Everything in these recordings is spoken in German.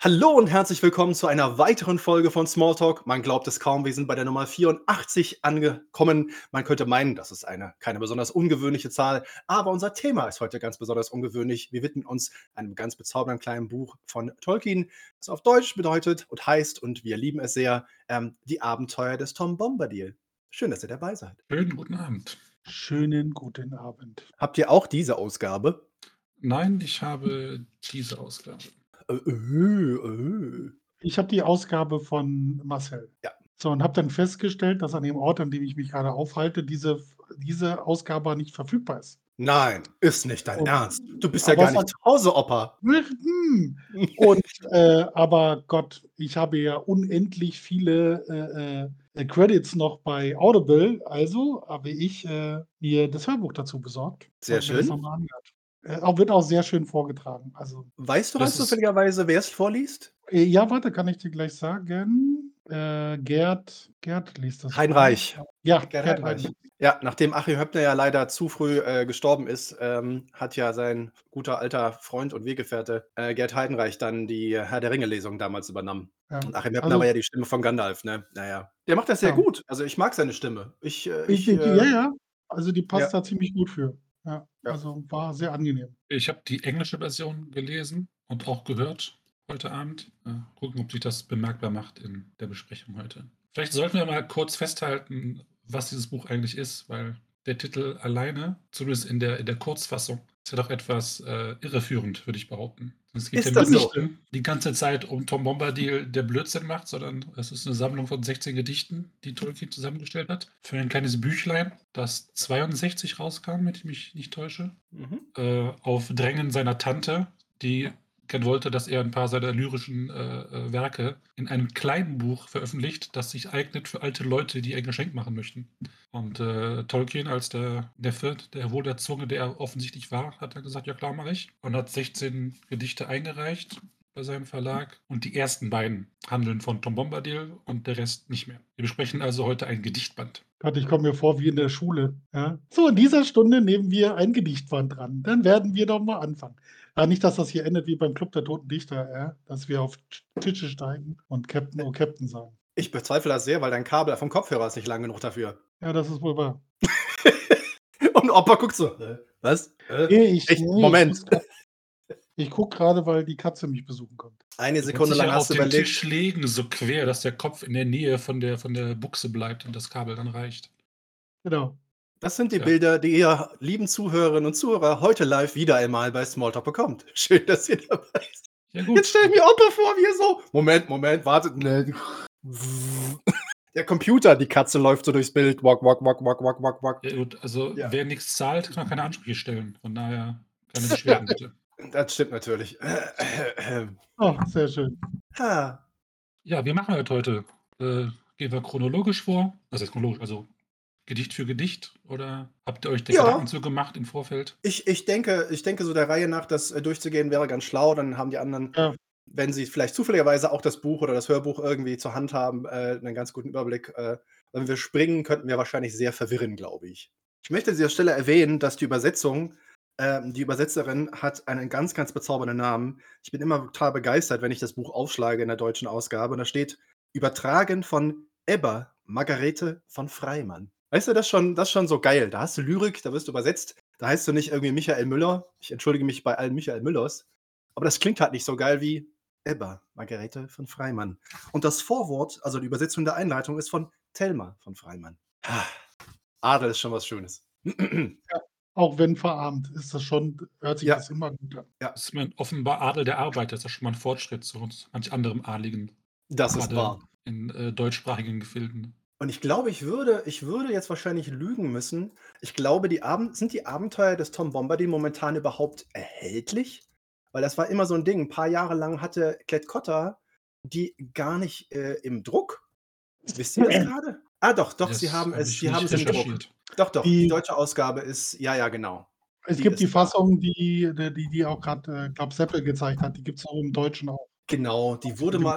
Hallo und herzlich willkommen zu einer weiteren Folge von Smalltalk. Man glaubt es kaum, wir sind bei der Nummer 84 angekommen. Man könnte meinen, das ist eine keine besonders ungewöhnliche Zahl, aber unser Thema ist heute ganz besonders ungewöhnlich. Wir widmen uns einem ganz bezaubernden kleinen Buch von Tolkien, das auf Deutsch bedeutet und heißt, und wir lieben es sehr, Die Abenteuer des Tom Bombadil. Schön, dass ihr dabei seid. Schönen guten Abend. Schönen guten Abend. Habt ihr auch diese Ausgabe? Nein, ich habe diese Ausgabe. Äh. Ich habe die Ausgabe von Marcel. Ja. So, und habe dann festgestellt, dass an dem Ort, an dem ich mich gerade aufhalte, diese Ausgabe nicht verfügbar ist. Nein, ist nicht dein Und Ernst. Du bist ja aber gar es nicht hat zu Hause, Opa. und, aber Gott, ich habe ja unendlich viele, Credits noch bei Audible, also habe ich, mir das Hörbuch dazu besorgt Sehr und mir das schön. noch mal angehört. Auch wird auch sehr schön vorgetragen. Also, Weißt du rein Das ist zufälligerweise, wer es vorliest? ja, warte, kann ich dir gleich sagen. Gerd liest das vor. Heinreich. Ja, Gerd Gerd Heidenreich. Heidenreich. Ja, nachdem Achim Höppner ja leider zu früh, gestorben ist, hat ja sein guter alter Freund und Weggefährte, Gerd Heidenreich dann die Herr der Ringe-Lesung damals übernommen. Ja. Und Achim Höppner war Also, ja die Stimme von Gandalf, ne? Na ja. Der macht das sehr ja. gut. Also, ich mag seine Stimme. Ja, ja, also die Ja, passt da ziemlich gut für. Ja, ja. also war sehr angenehm. Ich habe die englische Version gelesen und auch gehört heute Abend. Gucken, ob sich das bemerkbar macht in der Besprechung heute. Vielleicht sollten wir mal kurz festhalten, was dieses Buch eigentlich ist, weil der Titel alleine, zumindest in der Kurzfassung, ist ja doch etwas irreführend, würde ich behaupten. Es geht ja Ist das so? mitnichten die ganze Zeit um Tom Bombadil, der Blödsinn macht, sondern es ist eine Sammlung von 16 Gedichten, die Tolkien zusammengestellt hat. Für ein kleines Büchlein, das 62 rauskam, wenn ich mich nicht täusche. Mhm. Auf Drängen seiner Tante, die gern wollte, dass er ein paar seiner lyrischen Werke in einem kleinen Buch veröffentlicht, das sich eignet für alte Leute, die ein Geschenk machen möchten. Und Tolkien als der Neffe, der Wohlerzogene, der er offensichtlich war, hat dann gesagt, ja klar, mache ich. Und hat 16 Gedichte eingereicht bei seinem Verlag. Und die ersten beiden handeln von Tom Bombadil und der Rest nicht mehr. Wir besprechen also heute ein Gedichtband. Gott, ich komme mir vor wie in der Schule, ja. So, in dieser Stunde nehmen wir ein Gedichtband dran. Dann werden wir doch mal anfangen. Nicht, dass das hier endet wie beim Club der Toten Dichter, ja, dass wir auf Tische steigen und Captain, oh Captain sagen. Ich bezweifle das sehr, weil dein Kabel vom Kopfhörer ist nicht lang genug dafür. Ja, das ist wohl wahr. Und Opa guckt so: Was? Echt? Moment. Ich gucke gerade, weil die Katze mich besuchen kommt. Eine Du kannst Sekunde dich ja lang auf hast du den überlegt. Tisch legen, so quer, dass der Kopf in der Nähe von der Buchse bleibt und das Kabel dann reicht. Genau. Das sind die Ja. Bilder, die ihr, lieben Zuhörerinnen und Zuhörer, heute live wieder einmal bei Smalltalk bekommt. Schön, dass ihr dabei seid. Ja Jetzt gut. stell mir Opa vor, wie er so: Moment, wartet. Ne. Der Computer, die Katze läuft so durchs Bild. Walk, walk, walk, walk, walk, walk, walk. Ja gut, also Ja. wer nichts zahlt, kann keine Ansprüche stellen. Von daher keine Beschwerden bitte. Das stimmt natürlich. Oh, sehr schön. Ha. Ja, wie machen wir das heute? Gehen wir chronologisch vor? Was heißt chronologisch? Also Gedicht für Gedicht? Oder habt ihr euch da Ja. Gedanken zu gemacht im Vorfeld? Ich denke, so der Reihe nach, das durchzugehen, wäre ganz schlau. Dann haben die anderen, Ja. wenn sie vielleicht zufälligerweise auch das Buch oder das Hörbuch irgendwie zur Hand haben, einen ganz guten Überblick. Wenn wir springen, könnten wir wahrscheinlich sehr verwirren, glaube ich. Ich möchte an dieser Stelle erwähnen, dass die Übersetzung, die Übersetzerin hat einen ganz, ganz bezaubernden Namen. Ich bin immer total begeistert, wenn ich das Buch aufschlage in der deutschen Ausgabe. Und da steht: Übertragen von Ebba Margarete von Freimann. Weißt du, das ist schon so geil. Da hast du Lyrik, da wirst du übersetzt. Da heißt du nicht irgendwie Michael Müller. Ich entschuldige mich bei allen Michael Müllers. Aber das klingt halt nicht so geil wie Ebba Margarete von Freimann. Und das Vorwort, also die Übersetzung der Einleitung, ist von Thelma von Freimann. Adel ist schon was Schönes. Auch wenn verarmt, ist das schon, hört sich Ja. das immer gut an. Das ist offenbar Adel der Arbeiter, das ist ja schon mal ein Fortschritt zu uns, manch anderem Adligen. Das ist Gerade wahr. in deutschsprachigen Gefilden. Und ich glaube, ich würde jetzt wahrscheinlich lügen müssen. Ich glaube, sind die Abenteuer des Tom Bombadil momentan überhaupt erhältlich? Weil das war immer so ein Ding. Ein paar Jahre lang hatte Klett-Cotta die gar nicht im Druck. Wisst ihr das gerade? Doch, Das sie haben habe es ich im nicht Druck. recherchiert. Doch, die Die deutsche Ausgabe ist, ja, genau. Es Die gibt die ist da. Fassung, die auch gerade, glaube Seppel gezeigt hat. Die gibt's auch im Deutschen auch. Genau, die wurde Mit dem mal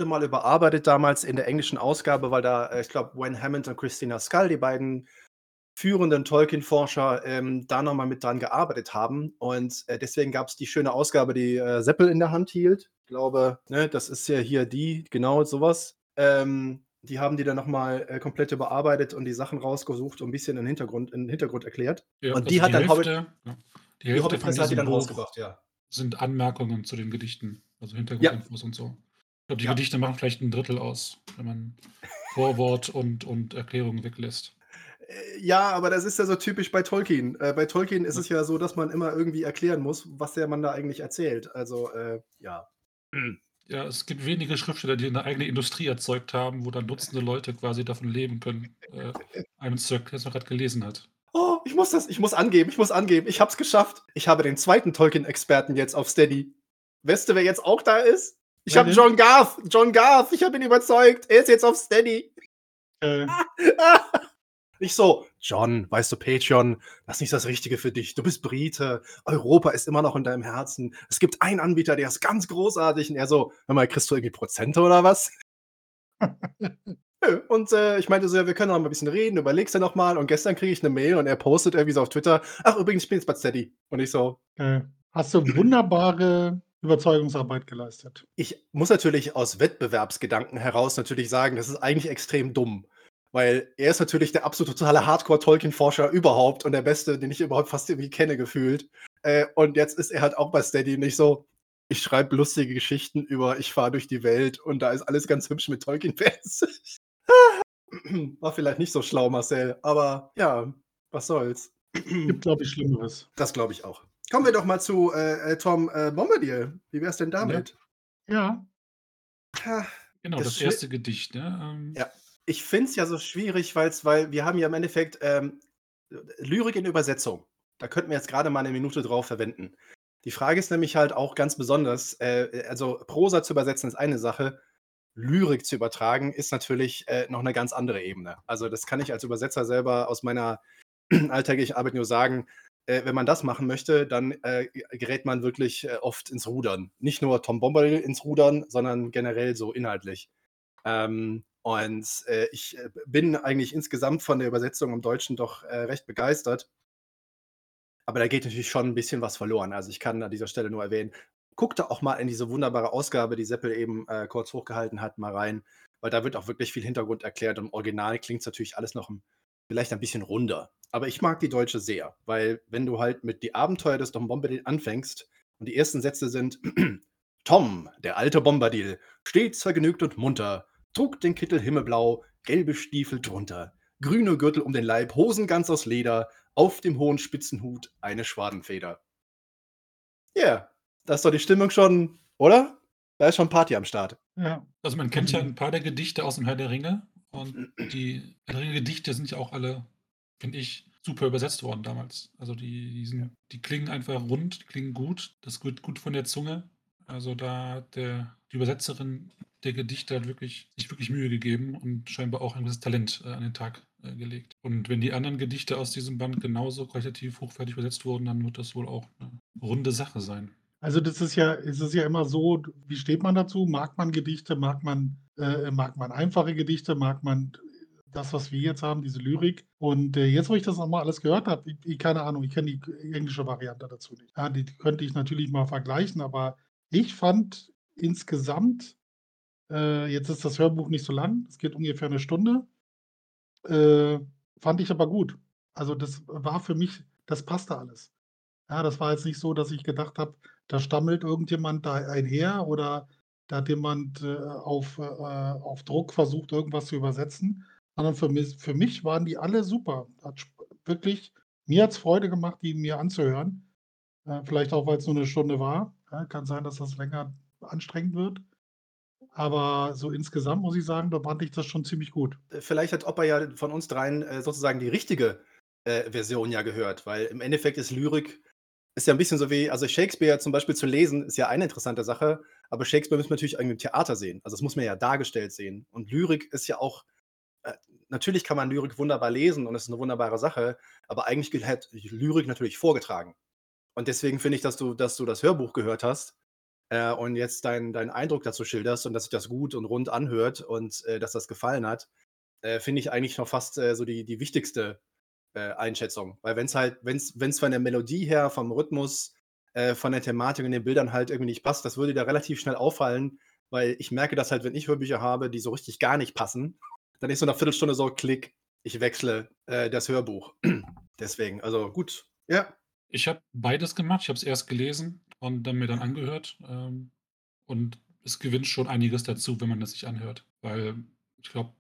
überarbeitet damals in der englischen Ausgabe, weil da, ich glaube, Wayne Hammond und Christina Scull, die beiden führenden Tolkien-Forscher da nochmal mit dran gearbeitet haben. Und deswegen gab es die schöne Ausgabe, die Seppel in der Hand hielt. Ich glaube, ne, das ist ja hier die, genau sowas. Die haben die dann nochmal komplett überarbeitet und die Sachen rausgesucht und ein bisschen in den Hintergrund erklärt. Ja, Und also die hat die dann Hälfte, ja, die die Hälfte von Hobbit-Presse hat die diesem dann Buch rausgebracht, ja. sind Anmerkungen zu den Gedichten, also Ja, Hintergrundinfos und so. Ich glaube, die ja. Gedichte machen vielleicht ein Drittel aus, wenn man Vorwort und Erklärung weglässt. Ja, aber das ist ja so typisch bei Tolkien. Bei Tolkien ist Ja. es ja so, dass man immer irgendwie erklären muss, was der Mann da eigentlich erzählt. Also, ja. Ja, es gibt wenige Schriftsteller, die eine eigene Industrie erzeugt haben, wo dann Dutzende Leute quasi davon leben können, einem zu erklären, was man gerade gelesen hat. Oh, ich muss angeben. Ich hab's geschafft. Ich habe den zweiten Tolkien-Experten jetzt auf Steady. Weißt du, wer jetzt auch da ist? Ich Wer habe denn? John Garth. John Garth, ich habe ihn überzeugt. Er ist jetzt auf Steady. Äh, Ich so, John, weißt du, Patreon, das ist nicht das Richtige für dich. Du bist Brite. Europa ist immer noch in deinem Herzen. Es gibt einen Anbieter, der ist ganz großartig. Und er so, hör mal, kriegst du irgendwie Prozente oder was? Nö. Und ich meinte so, ja, wir können noch mal ein bisschen reden, überlegst du noch mal. Und gestern kriege ich eine Mail und er postet irgendwie so auf Twitter, ach übrigens, ich bin jetzt bei Steady. Und ich so, Hast du wunderbare Überzeugungsarbeit geleistet. ich muss natürlich aus Wettbewerbsgedanken heraus natürlich sagen, das ist eigentlich extrem dumm. Weil er ist natürlich der absolut totale Hardcore-Tolkien-Forscher überhaupt und der Beste, den ich überhaupt fast irgendwie kenne, gefühlt. Und jetzt ist er halt auch bei Steady nicht so, ich schreibe lustige Geschichten über, ich fahre durch die Welt und da ist alles ganz hübsch mit Tolkien-Fans. War vielleicht nicht so schlau, Marcel, aber ja, was soll's. Gibt, glaube ich, Schlimmeres. Das glaube ich auch. Kommen wir doch mal zu Tom Bombadil. Wie wär's denn damit? Ja. Ha, Genau, Das das Schli- erste Gedicht. Ne? Ja, ich finde es ja so schwierig, weil wir haben ja im Endeffekt Lyrik in Übersetzung. Da könnten wir jetzt gerade mal eine Minute drauf verwenden. Die Frage ist nämlich halt auch ganz besonders, also Prosa zu übersetzen ist eine Sache, Lyrik zu übertragen ist natürlich noch eine ganz andere Ebene. Also das kann ich als Übersetzer selber aus meiner alltäglichen Arbeit nur sagen, wenn man das machen möchte, dann gerät man wirklich oft ins Rudern. Nicht nur Tom Bombadil ins Rudern, sondern generell so inhaltlich. Und ich bin eigentlich insgesamt von der Übersetzung im Deutschen doch recht begeistert. Aber da geht natürlich schon ein bisschen was verloren. Also ich kann an dieser Stelle nur erwähnen, guckt da auch mal in diese wunderbare Ausgabe, die Seppel eben kurz hochgehalten hat, mal rein, weil da wird auch wirklich viel Hintergrund erklärt. Und im Original klingt es natürlich alles noch vielleicht ein bisschen runder. Aber ich mag die Deutsche sehr, weil wenn du halt mit die Abenteuer des Tom Bombadil anfängst und die ersten Sätze sind Tom, der alte Bombadil, stets vergnügt und munter, trug den Kittel himmelblau, gelbe Stiefel drunter, grüne Gürtel um den Leib, Hosen ganz aus Leder, auf dem hohen Spitzenhut eine Schwadenfeder. Ja, yeah, da ist doch die Stimmung schon, oder? Da ist schon Party am Start. Ja. Also man kennt ja ein paar der Gedichte aus dem Herr der Ringe und die Herr der Ringe-Gedichte sind ja auch alle, finde ich, super übersetzt worden damals. Also die klingen einfach rund, die klingen gut, das wird gut von der Zunge. Also da hat die Übersetzerin der Gedichte hat sich wirklich Mühe gegeben und scheinbar auch ein gewisses Talent an den Tag gelegt. Und wenn die anderen Gedichte aus diesem Band genauso qualitativ hochwertig übersetzt wurden, dann wird das wohl auch eine runde Sache sein. Also es ist ja immer so, wie steht man dazu? Mag man Gedichte, mag man einfache Gedichte, mag man das, was wir jetzt haben, diese Lyrik? Und jetzt, wo ich das nochmal alles gehört habe, keine Ahnung, ich kenne die englische Variante dazu nicht. Ja, die könnte ich natürlich mal vergleichen, aber ich fand insgesamt, jetzt ist das Hörbuch nicht so lang, es geht ungefähr eine Stunde, fand ich aber gut. Also das war für mich, das passte alles. Ja, das war jetzt nicht so, dass ich gedacht habe, da stammelt irgendjemand da einher oder da hat jemand auf Druck versucht, irgendwas zu übersetzen, sondern für mich waren die alle super. Wirklich, mir hat es Freude gemacht, die mir anzuhören. Vielleicht auch, weil es nur eine Stunde war. Ja, kann sein, dass das länger anstrengend wird. Aber so insgesamt muss ich sagen, da fand ich das schon ziemlich gut. Vielleicht hat Oppa ja von uns dreien sozusagen die richtige Version ja gehört, weil im Endeffekt ist Lyrik ist ja ein bisschen so wie, also Shakespeare zum Beispiel zu lesen, ist ja eine interessante Sache, aber Shakespeare müssen wir natürlich irgendwie im Theater sehen. Also das muss man ja dargestellt sehen. Und Lyrik ist ja auch, natürlich kann man Lyrik wunderbar lesen und es ist eine wunderbare Sache, aber eigentlich gehört Lyrik natürlich vorgetragen. Und deswegen finde ich, dass du das Hörbuch gehört hast und jetzt deinen Eindruck dazu schilderst und dass sich das gut und rund anhört und dass das gefallen hat, finde ich eigentlich noch fast so die wichtigste Einschätzung. Weil wenn's von der Melodie her, vom Rhythmus, von der Thematik und den Bildern halt irgendwie nicht passt, das würde dir relativ schnell auffallen, weil ich merke das halt, wenn ich Hörbücher habe, die so richtig gar nicht passen, dann ist so nach Viertelstunde so: „Klick, ich wechsle, das Hörbuch.“ Deswegen, also gut. Ja. Ich habe beides gemacht. Ich habe es erst gelesen und dann mir dann angehört, und es gewinnt schon einiges dazu, wenn man das sich anhört. Weil ich glaube,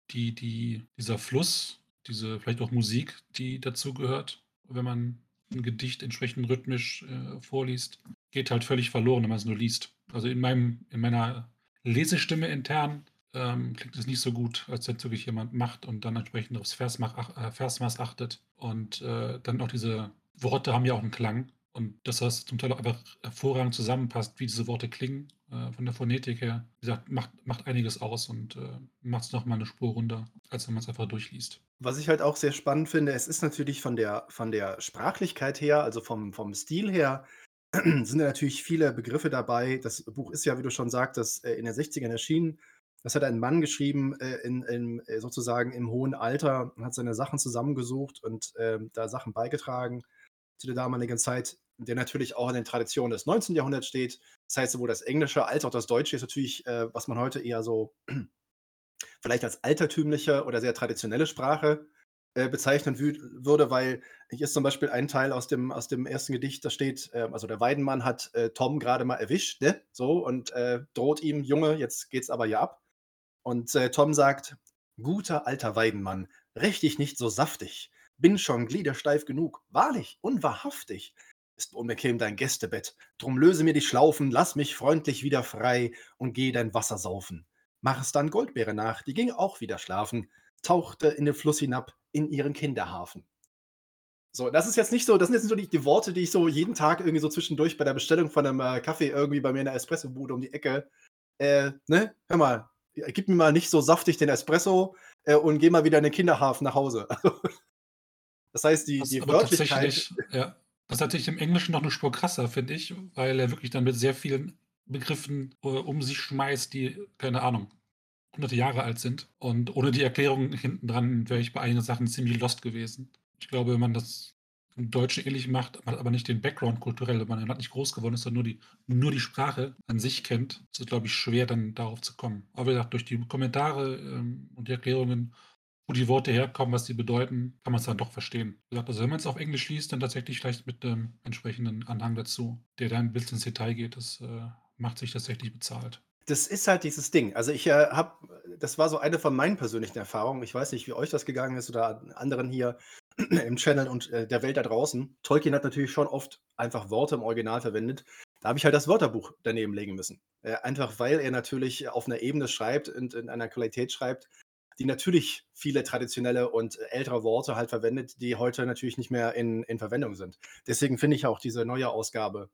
dieser Fluss, diese vielleicht auch Musik, die dazugehört, wenn man 'n Gedicht entsprechend rhythmisch, vorliest, geht halt völlig verloren, wenn man's nur liest. Also, in meiner Lesestimme intern, klingt es nicht so gut, als wenn's wirklich jemand macht und dann entsprechend aufs Versmaß achtet. Und, dann auch diese Worte haben ja auch 'n Klang und dass das zum Teil auch einfach hervorragend zusammenpasst, wie diese Worte klingen, von der Phonetik her. Wie gesagt, macht einiges aus und, macht's noch mal 'ne Spur runder, als wenn man's einfach durchliest. Was ich halt auch sehr spannend finde, es ist natürlich von der Sprachlichkeit her, also vom Stil her, sind da natürlich viele Begriffe dabei. Das Buch ist ja, wie du schon sagtest, in den 60ern erschienen. Das hat ein Mann geschrieben, sozusagen im hohen Alter und hat seine Sachen zusammengesucht und, da Sachen beigetragen zu der damaligen Zeit, der natürlich auch in den Traditionen des 19. Jahrhunderts steht. Das heißt, sowohl das Englische als auch das Deutsche ist natürlich, was man heute eher so vielleicht als altertümliche oder sehr traditionelle Sprache, bezeichnen würde, weil hier ist zum Beispiel ein Teil aus dem ersten Gedicht, da steht, also der Weidenmann hat, Tom gerade mal erwischt, ne, so und, droht ihm: „Junge, jetzt geht's aber hier ab.“ Und, Tom sagt: „Guter alter Weidenmann, räch dich nicht so saftig. Bin schon gliedersteif genug. Wahrlich und wahrhaftig ist unbequem dein Gästebett. Drum löse mir die Schlaufen, lass mich freundlich wieder frei und geh dein Wasser saufen.“ Mach es dann Goldbeere nach, die ging auch wieder schlafen, tauchte in den Fluss hinab in ihren Kinderhafen. So, das ist jetzt nicht so, das sind jetzt nicht so die Worte, die ich so jeden Tag irgendwie so zwischendurch bei der Bestellung von einem Kaffee irgendwie bei mir in der Espressobude um die Ecke, ne? Hör mal, gib mir mal nicht so saftig den Espresso, und geh mal wieder in den Kinderhafen nach Hause. Das heißt, die Was die aber Wörtlichkeit. tatsächlich ja, das ist tatsächlich im Englischen noch 'ne Spur krasser, finde ich, weil er wirklich dann mit sehr vielen Begriffen, um sich schmeißt, die, keine Ahnung, hunderte Jahre alt sind. Und ohne die Erklärung hinten dran wäre ich bei einigen Sachen ziemlich lost gewesen. Ich glaube, wenn man das im Deutschen ähnlich macht, man hat aber nicht den Background kulturell, wenn man in 'nem Land nicht groß geworden ist, sondern nur die Sprache an sich kennt, ist es, glaube ich, schwer, dann darauf zu kommen. Aber wie gesagt, durch die Kommentare, und die Erklärungen, wo die Worte herkommen, was sie bedeuten, kann man's dann doch verstehen. Wie gesagt, also, wenn man's auf Englisch liest, dann tatsächlich vielleicht mit 'nem entsprechenden Anhang dazu, der dann bis ins Detail geht. Das, macht sich tatsächlich bezahlt. Das ist halt dieses Ding. Also, ich, habe das war so eine von meinen persönlichen Erfahrungen. Ich weiß nicht, wie euch das gegangen ist oder anderen hier im Channel und, der Welt da draußen. Tolkien hat natürlich schon oft einfach Worte im Original verwendet. Da habe ich halt das Wörterbuch daneben legen müssen. Einfach weil er natürlich auf einer Ebene schreibt und in einer Qualität schreibt, die natürlich viele traditionelle und ältere Worte halt verwendet, die heute natürlich nicht mehr in Verwendung sind. Deswegen finde ich auch diese neue Ausgabe,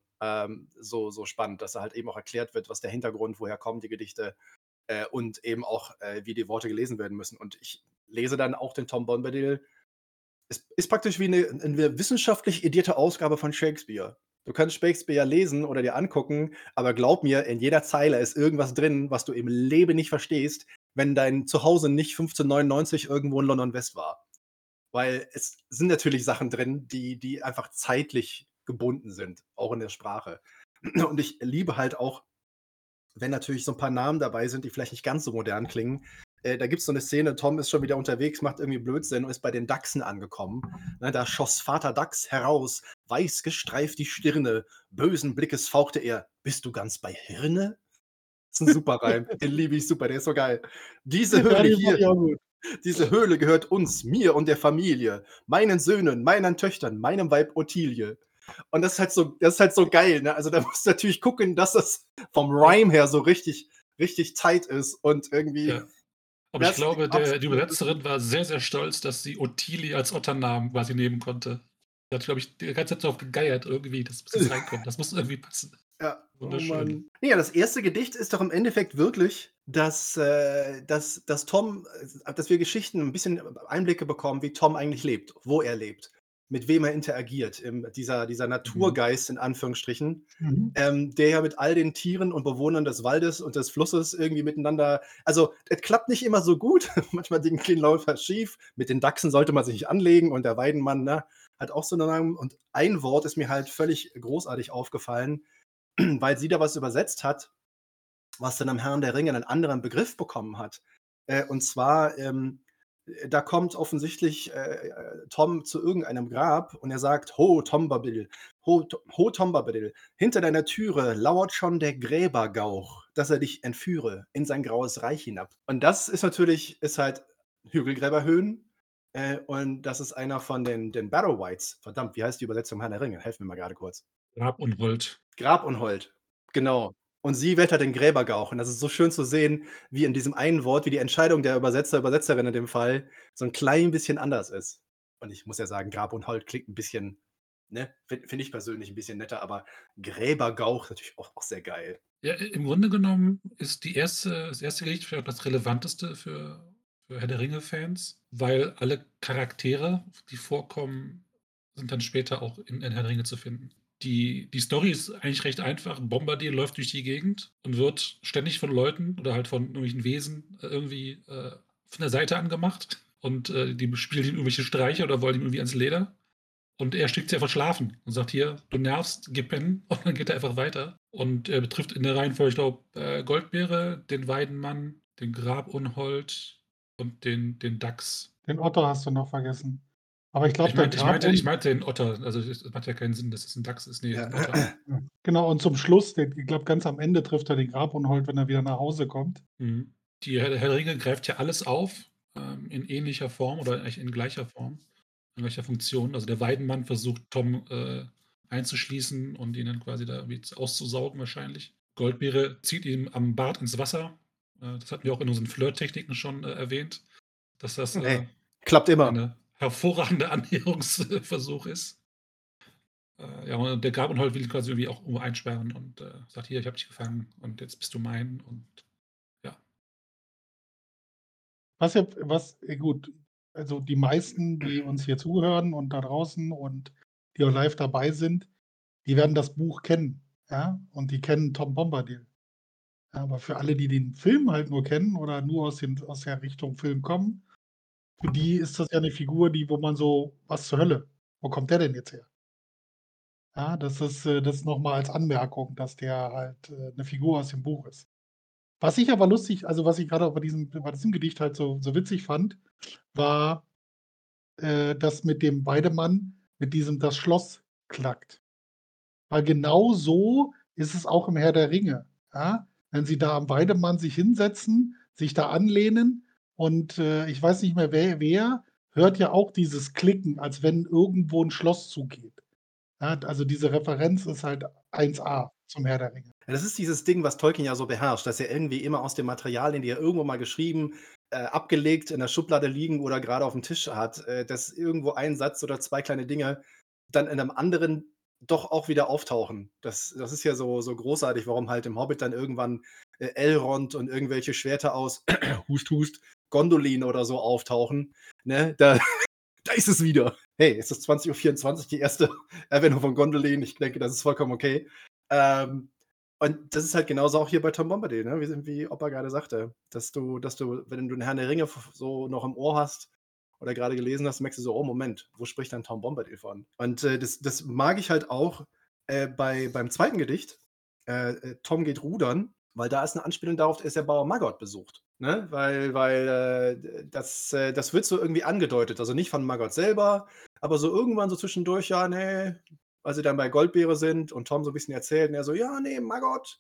so spannend, dass da halt eben auch erklärt wird, was der Hintergrund, woher kommen die Gedichte, und eben auch, wie die Worte gelesen werden müssen. Und ich lese dann auch den Tom Bombadil. Es ist praktisch wie eine wissenschaftlich edierte Ausgabe von Shakespeare. Du kannst Shakespeare ja lesen oder dir angucken, aber glaub mir, in jeder Zeile ist irgendwas drin, was du im Leben nicht verstehst, wenn dein Zuhause nicht 1599 irgendwo in London West war. Weil es sind natürlich Sachen drin, die einfach zeitlich gebunden sind, auch in der Sprache. Und ich liebe halt auch, wenn natürlich so ein paar Namen dabei sind, die vielleicht nicht ganz so modern klingen. Da gibt's so eine Szene, Tom ist schon wieder unterwegs, macht irgendwie Blödsinn und ist bei den Dachsen angekommen. Ne, da schoss Vater Dachs heraus, weiß gestreift die Stirne, bösen Blickes fauchte er: „Bist du ganz bei Hirne?“ Ist 'n super Reim, den liebe ich super, der ist so geil. „Diese Ja, Höhle den fand hier ich auch gut. diese Höhle gehört uns, mir und der Familie, meinen Söhnen, meinen Töchtern, meinem Weib Ottilie.“ Und das ist halt so geil, ne? Also, da musst du natürlich gucken, dass das vom Ja, Rhyme her so richtig tight ist und irgendwie ja. Aber ich das glaube, die absolute. Übersetzerin war sehr, sehr stolz, dass sie Ottilie als Otternamen quasi nehmen konnte. Die hat, glaube ich, die ganze Zeit darauf gegeiert irgendwie, dass das reinkommt. Das muss irgendwie passen. Ja, oh Wunderschön. Mann. Ja, das erste Gedicht ist doch im Endeffekt wirklich, dass Tom dass wir Geschichten ein bisschen Einblicke bekommen, wie Tom eigentlich lebt, wo er lebt. mit wem er interagiert. Dieser Naturgeist in Anführungsstrichen, Mhm. der ja mit all den Tieren und Bewohnern des Waldes und des Flusses irgendwie miteinander. Also, es klappt nicht immer so gut. Manchmal gehen Läufer schief. Mit den Dachsen sollte man sich nicht anlegen und der Weidenmann, ne, hat auch so einen Namen. Und ein Wort ist mir halt völlig großartig aufgefallen, weil sie da was übersetzt hat, was dann am Herrn der Ringe einen anderen Begriff bekommen hat. Und zwar, da kommt offensichtlich Tom zu irgendeinem Grab und er sagt: Ho, Tombadil, ho Tombadil, hinter deiner Türe lauert schon der Gräbergauch, dass er dich entführe in sein graues Reich hinab. Und das ist natürlich, ist halt Hügelgräberhöhen. Und das ist einer von den Barrow-Wights. Verdammt, wie heißt die Übersetzung Herrn der Ringe? Helfen mir mal gerade kurz. Grab und Holt. Grabunhold, genau. Und sie wettert den Gräbergauch. Und das ist so schön zu sehen, wie in diesem einen Wort, wie die Entscheidung der Übersetzer, Übersetzerin in dem Fall, so ein klein bisschen anders ist. Und ich muss ja sagen, Grabunhold klingt ein bisschen, ne, finde ich persönlich ein bisschen netter, aber Gräbergauch natürlich auch sehr geil. Ja, im Grunde genommen ist das erste Gedicht vielleicht auch das relevanteste für Herr der Ringe-Fans, weil alle Charaktere, die vorkommen, sind dann später auch in Herr der Ringe zu finden. Die Story ist eigentlich recht einfach. Bombardier läuft durch die Gegend und wird ständig von Leuten oder halt von irgendwelchen Wesen irgendwie von der Seite angemacht. Und die spielen ihm irgendwelche Streiche oder wollen ihm irgendwie ans Leder. Und er schickt sie einfach schlafen und sagt: Hier, du nervst, geh pennen. Und dann geht er einfach weiter. Und er betrifft in der Reihenfolge, ich glaube, Goldbeere, den Weidenmann, den Grabunhold und den Dachs. Den Otto hast du noch vergessen. Aber ich glaube, Ich der meinte den Otter. Also es macht ja keinen Sinn, dass es ein Dachs ist. Nee, Ja. ein Otter. Genau, und zum Schluss, ich glaube, ganz am Ende trifft er den Grabunhold, wenn er wieder nach Hause kommt. Mhm. Die Herr der Ringe greift ja alles auf, in ähnlicher Form oder eigentlich in gleicher Form, in gleicher Funktion. Also der Weidenmann versucht Tom einzuschließen und ihn dann quasi da irgendwie auszusaugen wahrscheinlich. Goldbeere zieht ihm am Bart ins Wasser. Das hatten wir auch in unseren Flirt-Techniken schon erwähnt, dass das Hey, klappt immer. eine hervorragende Annäherungsversuch ist. Ja, und der Grabunhold will ihn quasi irgendwie auch irgendwo einsperren und sagt: Hier, ich habe dich gefangen und jetzt bist du mein. Und ja. Gut, also die meisten, die uns hier zuhören und da draußen und die auch live dabei sind, die werden das Buch kennen, ja, und die kennen Tom Bombadil. Ja, aber für alle, die den Film halt nur kennen oder nur aus der Richtung Film kommen, für die ist das ja eine Figur, wo man so: „Was zur Hölle? Wo kommt der denn jetzt her?“ Ja, das noch mal als Anmerkung, dass der halt, 'ne Figur aus dem Buch ist. Was ich aber lustig was ich grade bei diesem Gedicht halt so witzig fand, war, das mit dem Weidemann, mit diesem „Das Schloss klackt“. Weil genau so ist es auch im Herr der Ringe, ja? Wenn sie da am Weidemann sich hinsetzen, sich da anlehnen und, ich weiß nicht mehr wer hört ja auch dieses Klicken, als wenn irgendwo 'n Schloss zugeht. Ja, also diese Referenz ist halt 1A zum Herr der Ringe. Ja, das ist dieses Ding, was Tolkien ja so beherrscht, dass er irgendwie immer aus den Materialien, die er irgendwo mal geschrieben, abgelegt in der Schublade liegen oder gerade auf dem Tisch hat, dass irgendwo ein Satz oder 2 kleine Dinge dann in einem anderen doch auch wieder auftauchen. Das ist ja so großartig, warum halt im Hobbit dann irgendwann, Elrond und irgendwelche Schwerter aus Hust, Hust, Gondolin oder so auftauchen, ne? Da da ist es wieder. Hey, es ist 20:24 die erste Erwähnung von Gondolin. Ich denke, das ist vollkommen okay. Ähm, und das ist halt genauso auch hier bei Tom Bombadil, ne? Wie Opa gerade sagte, dass du, wenn du den Herrn der Ringe so noch im Ohr hast oder gerade gelesen hast, merkst du so: „Oh, Moment, wo spricht dann Tom Bombadil von?“ Und, das mag ich halt auch, beim zweiten Gedicht, Tom geht rudern, weil da ist 'ne Anspielung darauf, dass er Bauer Maggot besucht, ne? Weil, das wird so irgendwie angedeutet. Also, nicht von Maggot selber, aber so irgendwann so zwischendurch: „Ja, ne“, als sie dann bei Goldbeere sind und Tom so 'n bisschen erzählt und er so: „Ja, ne, Maggot,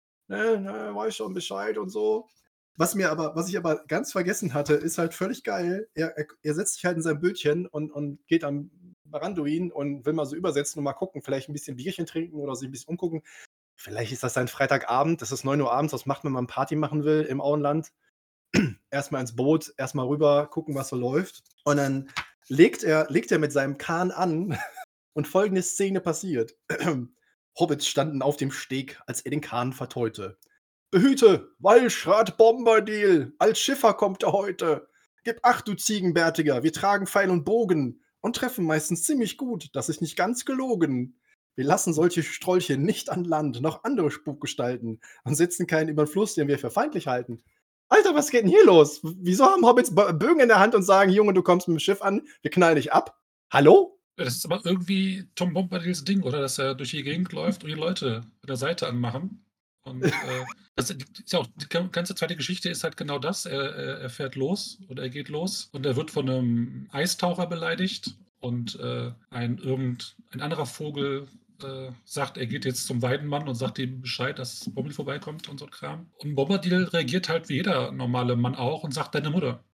ne, weiß schon Bescheid“ und so. Was ich aber ganz vergessen hatte, ist halt völlig geil. Er setzt sich halt in sein Bötchen und geht am Baranduin und will mal so übersetzen und mal gucken, vielleicht 'n bisschen Bierchen trinken oder sich 'n bisschen umgucken. Vielleicht ist das sein Freitagabend, es ist 9 Uhr abends, was macht, wenn man Party machen will im Auenland? Erst mal ins Boot, erst mal rüber, gucken, was so läuft. Und dann legt er mit seinem Kahn an und folgende Szene passiert. Hobbits standen auf dem Steg, als er den Kahn verteute. „Behüte, Wallschrat Bombadil, als Schiffer kommt er heute. Gib acht, du Ziegenbärtiger, wir tragen Pfeil und Bogen und treffen meistens ziemlich gut. Das ist nicht ganz gelogen. Wir lassen solche Strolche nicht an Land, noch andere Spukgestalten und setzen keinen über den Fluss, den wir für feindlich halten. Alter, was geht denn hier los? Wieso haben Hobbits Bögen in der Hand und sagen, Junge, du kommst mit dem Schiff an, wir knallen dich ab? Hallo? Das ist aber irgendwie Tom Bombadils Ding, oder? Dass er durch die Gegend läuft und die Leute an der Seite anmachen. Und das ist ja auch, die ganze zweite Geschichte ist halt genau das. Er fährt los oder er geht los und er wird von einem Eistaucher beleidigt und ein anderer Vogel sagt, er geht jetzt zum Weidenmann und sagt ihm Bescheid, dass Bombadil vorbeikommt und so ein Kram. Und Bombadil reagiert halt wie jeder normale Mann auch und sagt, deine Mutter.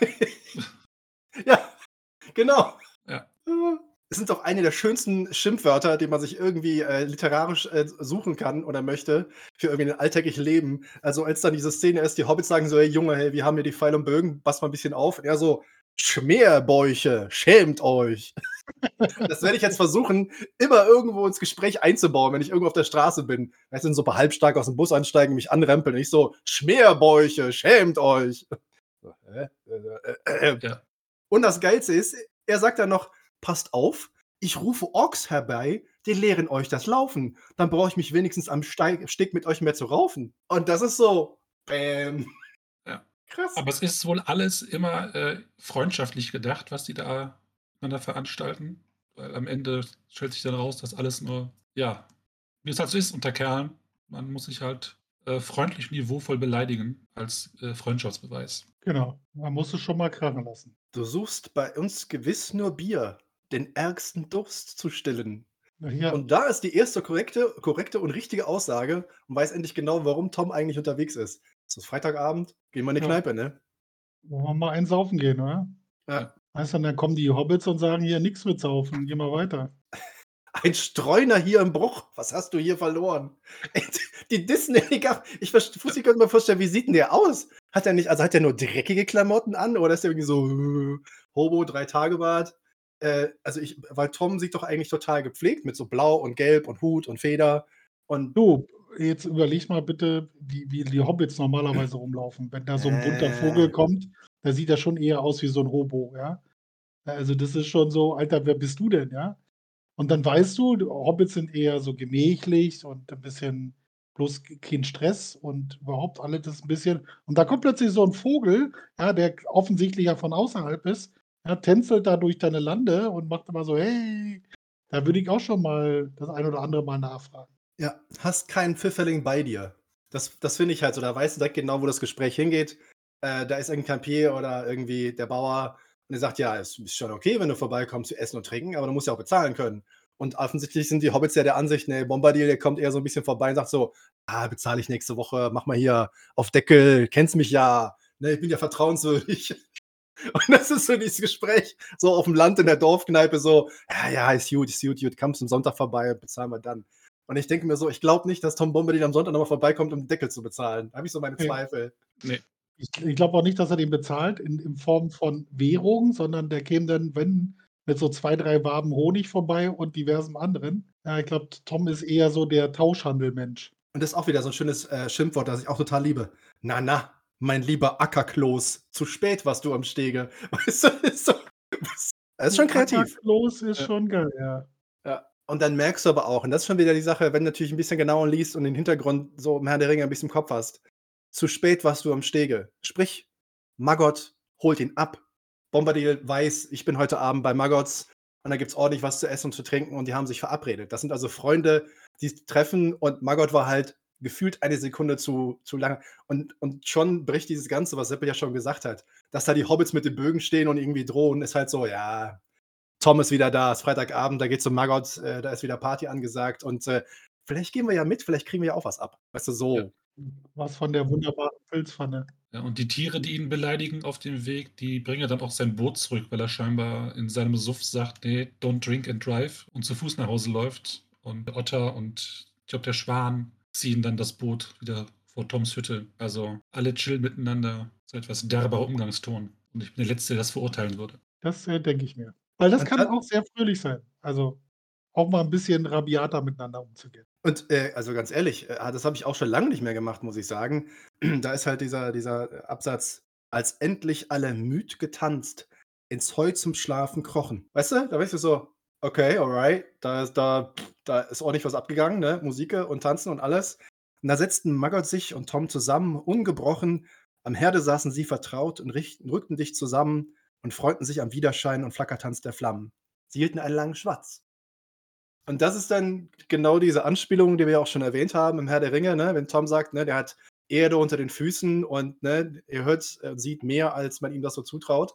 Ja, genau. Ja. Es sind doch eine der schönsten Schimpfwörter, die man sich irgendwie literarisch suchen kann oder möchte für irgendwie ein alltägliches Leben. Also als dann diese Szene ist, die Hobbits sagen so, hey Junge, hey, wir haben hier die Pfeil und Bögen, pass mal ein bisschen auf. Und er so, Schmerbäuche, schämt euch. Das werde ich jetzt versuchen, immer irgendwo ins Gespräch einzubauen, wenn ich irgendwo auf der Straße bin. Weißt du, dann so halbstark aus dem Bus einsteigen, mich anrempeln. Und ich so, Schmerbäuche, schämt euch. So, Ja. Und das Geilste ist, er sagt dann noch, passt auf, ich rufe Orks herbei, die lehren euch das Laufen. Dann brauche ich mich wenigstens am Steg mit euch mehr zu raufen. Und das ist so, bäm. Ja. Krass. Aber es ist wohl alles immer freundschaftlich gedacht, was die da miteinander veranstalten. Weil am Ende stellt sich dann raus, dass alles nur, ja, wie es halt so ist unter Kerlen. Man muss sich halt freundlich, niveauvoll beleidigen als Freundschaftsbeweis. Genau. Man muss es schon mal krachen lassen. Du suchst bei uns gewiss nur Bier, den ärgsten Durst zu stillen. Ja, Und da ist die erste korrekte und richtige Aussage und weiß endlich genau, warum Tom eigentlich unterwegs ist. Es ist Freitagabend, gehen wir in die Ja. Kneipe, ne? wollen wir mal einsaufen gehen, oder? Ja. Weißt du, dann kommen die Hobbits und sagen hier nichts mit saufen, geh mal weiter. Ein Streuner hier im Bruch. Was hast du hier verloren? Die Disney, ich könnte mir vorstellen, wie sieht denn der aus? Hat er nur dreckige Klamotten an oder ist der irgendwie so Hobo, 3-Tage-Bart? Weil Tom sieht doch eigentlich total gepflegt mit so Blau und Gelb und Hut und Feder. Und Du, jetzt überleg mal bitte, wie die Hobbits normalerweise rumlaufen. Wenn da so ein bunter Vogel kommt, da sieht er schon eher aus wie so ein Hobo, ja? Also, das ist schon so: „Alter, wer bist du denn“, ja? Und dann weißt du, Hobbits sind eher so gemächlich und ein bisschen bloß kein Stress und überhaupt alles ist ein bisschen und da kommt plötzlich so ein Vogel, ja, der offensichtlich ja von außerhalb ist, ja, tänzelt da durch deine Lande und macht immer so: „Hey.“ Da würde ich auch schon mal das ein oder andere Mal nachfragen. ja, hast keinen Pfifferling bei dir. Das finde ich halt so. Da weißt du direkt genau, wo das Gespräch hingeht. Da ist irgendein Campier oder irgendwie der Bauer und der sagt, ja, es ist schon okay, wenn du vorbeikommst zu essen und trinken, aber du musst ja auch bezahlen können. Und offensichtlich sind die Hobbits ja der Ansicht, ne, Bombadil, der kommt eher so ein bisschen vorbei und sagt so, bezahle ich nächste Woche, mach mal hier auf Deckel, kennst mich ja, ne, ich bin ja vertrauenswürdig. Und das ist so dieses Gespräch, so auf dem Land in der Dorfkneipe, so, ja, ist gut, kommst am Sonntag vorbei, bezahlen wir dann. Und ich denke mir so, ich glaube nicht, dass Tom Bombadil am Sonntag nochmal vorbeikommt, um den Deckel zu bezahlen. Da habe ich so meine Ne. Zweifel. Nee. Ich glaube auch nicht, dass er den bezahlt in Form von Währung, sondern der käme dann, wenn, mit so 2, 3 Waben Honig vorbei und diversem anderen. Ja, ich glaube, Tom ist eher so der Tauschhandelmensch. Und das ist auch wieder so ein schönes Schimpfwort, das ich auch total liebe. Na, mein lieber Ackerkloß, zu spät warst du am Stege. Weißt du, das ist schon kreativ. Los ist Ja. schon geil, ja. Ja. Und dann merkst du aber auch, und das ist schon wieder die Sache, wenn du natürlich ein bisschen genauer liest und den Hintergrund so im Herr der Ringe ein bisschen im Kopf hast. Zu spät warst du am Stege. Sprich, Maggot holt ihn ab. Bombadil weiß, ich bin heute Abend bei Maggots und da gibt's ordentlich was zu essen und zu trinken und die haben sich verabredet. Das sind also Freunde, die sich treffen und Maggot war halt gefühlt eine Sekunde zu lang. Und schon bricht dieses Ganze, was Seppel ja schon gesagt hat, dass da die Hobbits mit den Bögen stehen und irgendwie drohen, ist halt so, ja, Tom ist wieder da, es ist Freitagabend, da geht's zum Maggot, da ist wieder Party angesagt und vielleicht gehen wir ja mit, vielleicht kriegen wir ja auch was ab. Weißt du, so. Ja. Was von der wunderbaren Pilzpfanne. Ja, und die Tiere, die ihn beleidigen auf dem Weg, die bringen ja dann auch sein Boot zurück, weil er scheinbar in seinem Suff sagt, nee, don't drink and drive und zu Fuß nach Hause läuft. Und der Otter und ich glaube der Schwan ziehen dann das Boot wieder vor Toms Hütte. Also alle chillen miteinander. So etwas derber Umgangston. Und ich bin der Letzte, der das verurteilen würde. Das, denke ich mir. Weil das Und kann dann- auch sehr fröhlich sein. Also, auch mal ein bisschen rabiater miteinander umzugehen. Und also ganz ehrlich, das habe ich auch schon lange nicht mehr gemacht, muss ich sagen. Da ist halt dieser Absatz, als endlich alle müd getanzt, ins Heu zum Schlafen krochen. Weißt du? Da weißt du so, okay, alright, da ist ordentlich was abgegangen, ne? Musik und Tanzen und alles. Und da setzten Maggot sich und Tom zusammen, ungebrochen. Am Herde saßen sie vertraut und rückten dicht zusammen und freuten sich am Widerschein und Flackertanz der Flammen. Sie hielten einen langen Schwatz. Und das ist dann genau diese Anspielung, die wir auch schon erwähnt haben im Herr der Ringe, ne? Wenn Tom sagt, ne, der hat Erde unter den Füßen und ne, er hört, sieht mehr, als man ihm das so zutraut.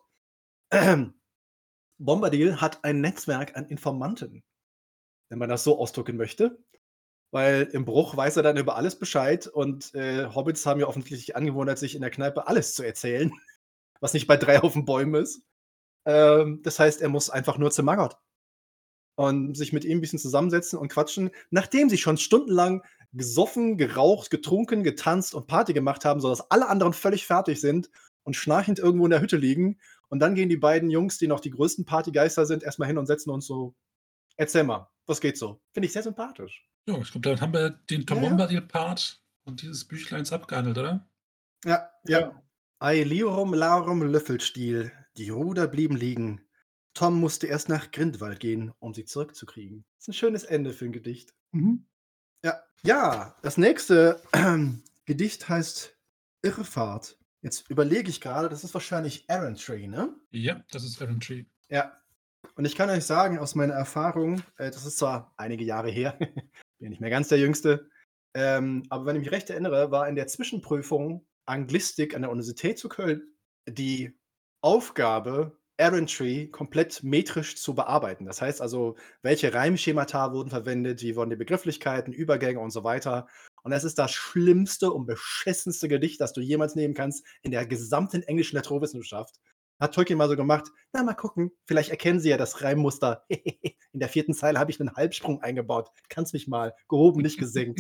Bombadil hat ein Netzwerk an Informanten, wenn man das so ausdrücken möchte. Weil im Bruch weiß er dann über alles Bescheid und Hobbits haben ja offensichtlich die Angewohnheit, sich in der Kneipe alles zu erzählen, was nicht bei 3 auf den Bäumen ist. Das heißt, er muss einfach nur zu Maggot und sich mit ihm ein bisschen zusammensetzen und quatschen, nachdem sie schon stundenlang gesoffen, geraucht, getrunken, getanzt und Party gemacht haben, sodass alle anderen völlig fertig sind und schnarchend irgendwo in der Hütte liegen. Und dann gehen die beiden Jungs, die noch die größten Partygeister sind, erstmal hin und setzen uns so: „Erzähl mal, was geht so?“ Finde ich sehr sympathisch. Ja, ich glaube, dann haben wir den Tom Ja, ja. Bombadil-Part und dieses Büchleins abgehandelt, oder? Ja, Ja. ja. Aeliorum larum Löffelstiel, die Ruder blieben liegen. Tom musste erst nach Grindwald gehen, um sie zurückzukriegen. Ist 'n schönes Ende für 'n Gedicht. Mhm. Ja. Ja, das nächste Gedicht heißt Irrfahrt. Jetzt überlege ich grade, das ist wahrscheinlich Errantry, ne? Ja, das ist Errantry. Ja. Und ich kann euch sagen aus meiner Erfahrung, das ist zwar einige Jahre her, bin ja nicht mehr ganz der Jüngste, aber wenn ich mich recht erinnere, war in der Zwischenprüfung Anglistik an der Universität zu Köln die Aufgabe, Errantry komplett metrisch zu bearbeiten. Das heißt also, welche Reimschemata wurden verwendet, wie wurden die Begrifflichkeiten, Übergänge und so weiter. Und das ist das schlimmste und beschissenste Gedicht, das du jemals nehmen kannst in der gesamten englischen Naturwissenschaft. Hat Tolkien mal so gemacht: „Na, mal gucken, vielleicht erkennen Sie ja das Reimmuster. In der 4. Zeile habe ich 'nen Halbsprung eingebaut. Kannst mich mal. Gehoben, nicht gesenkt.“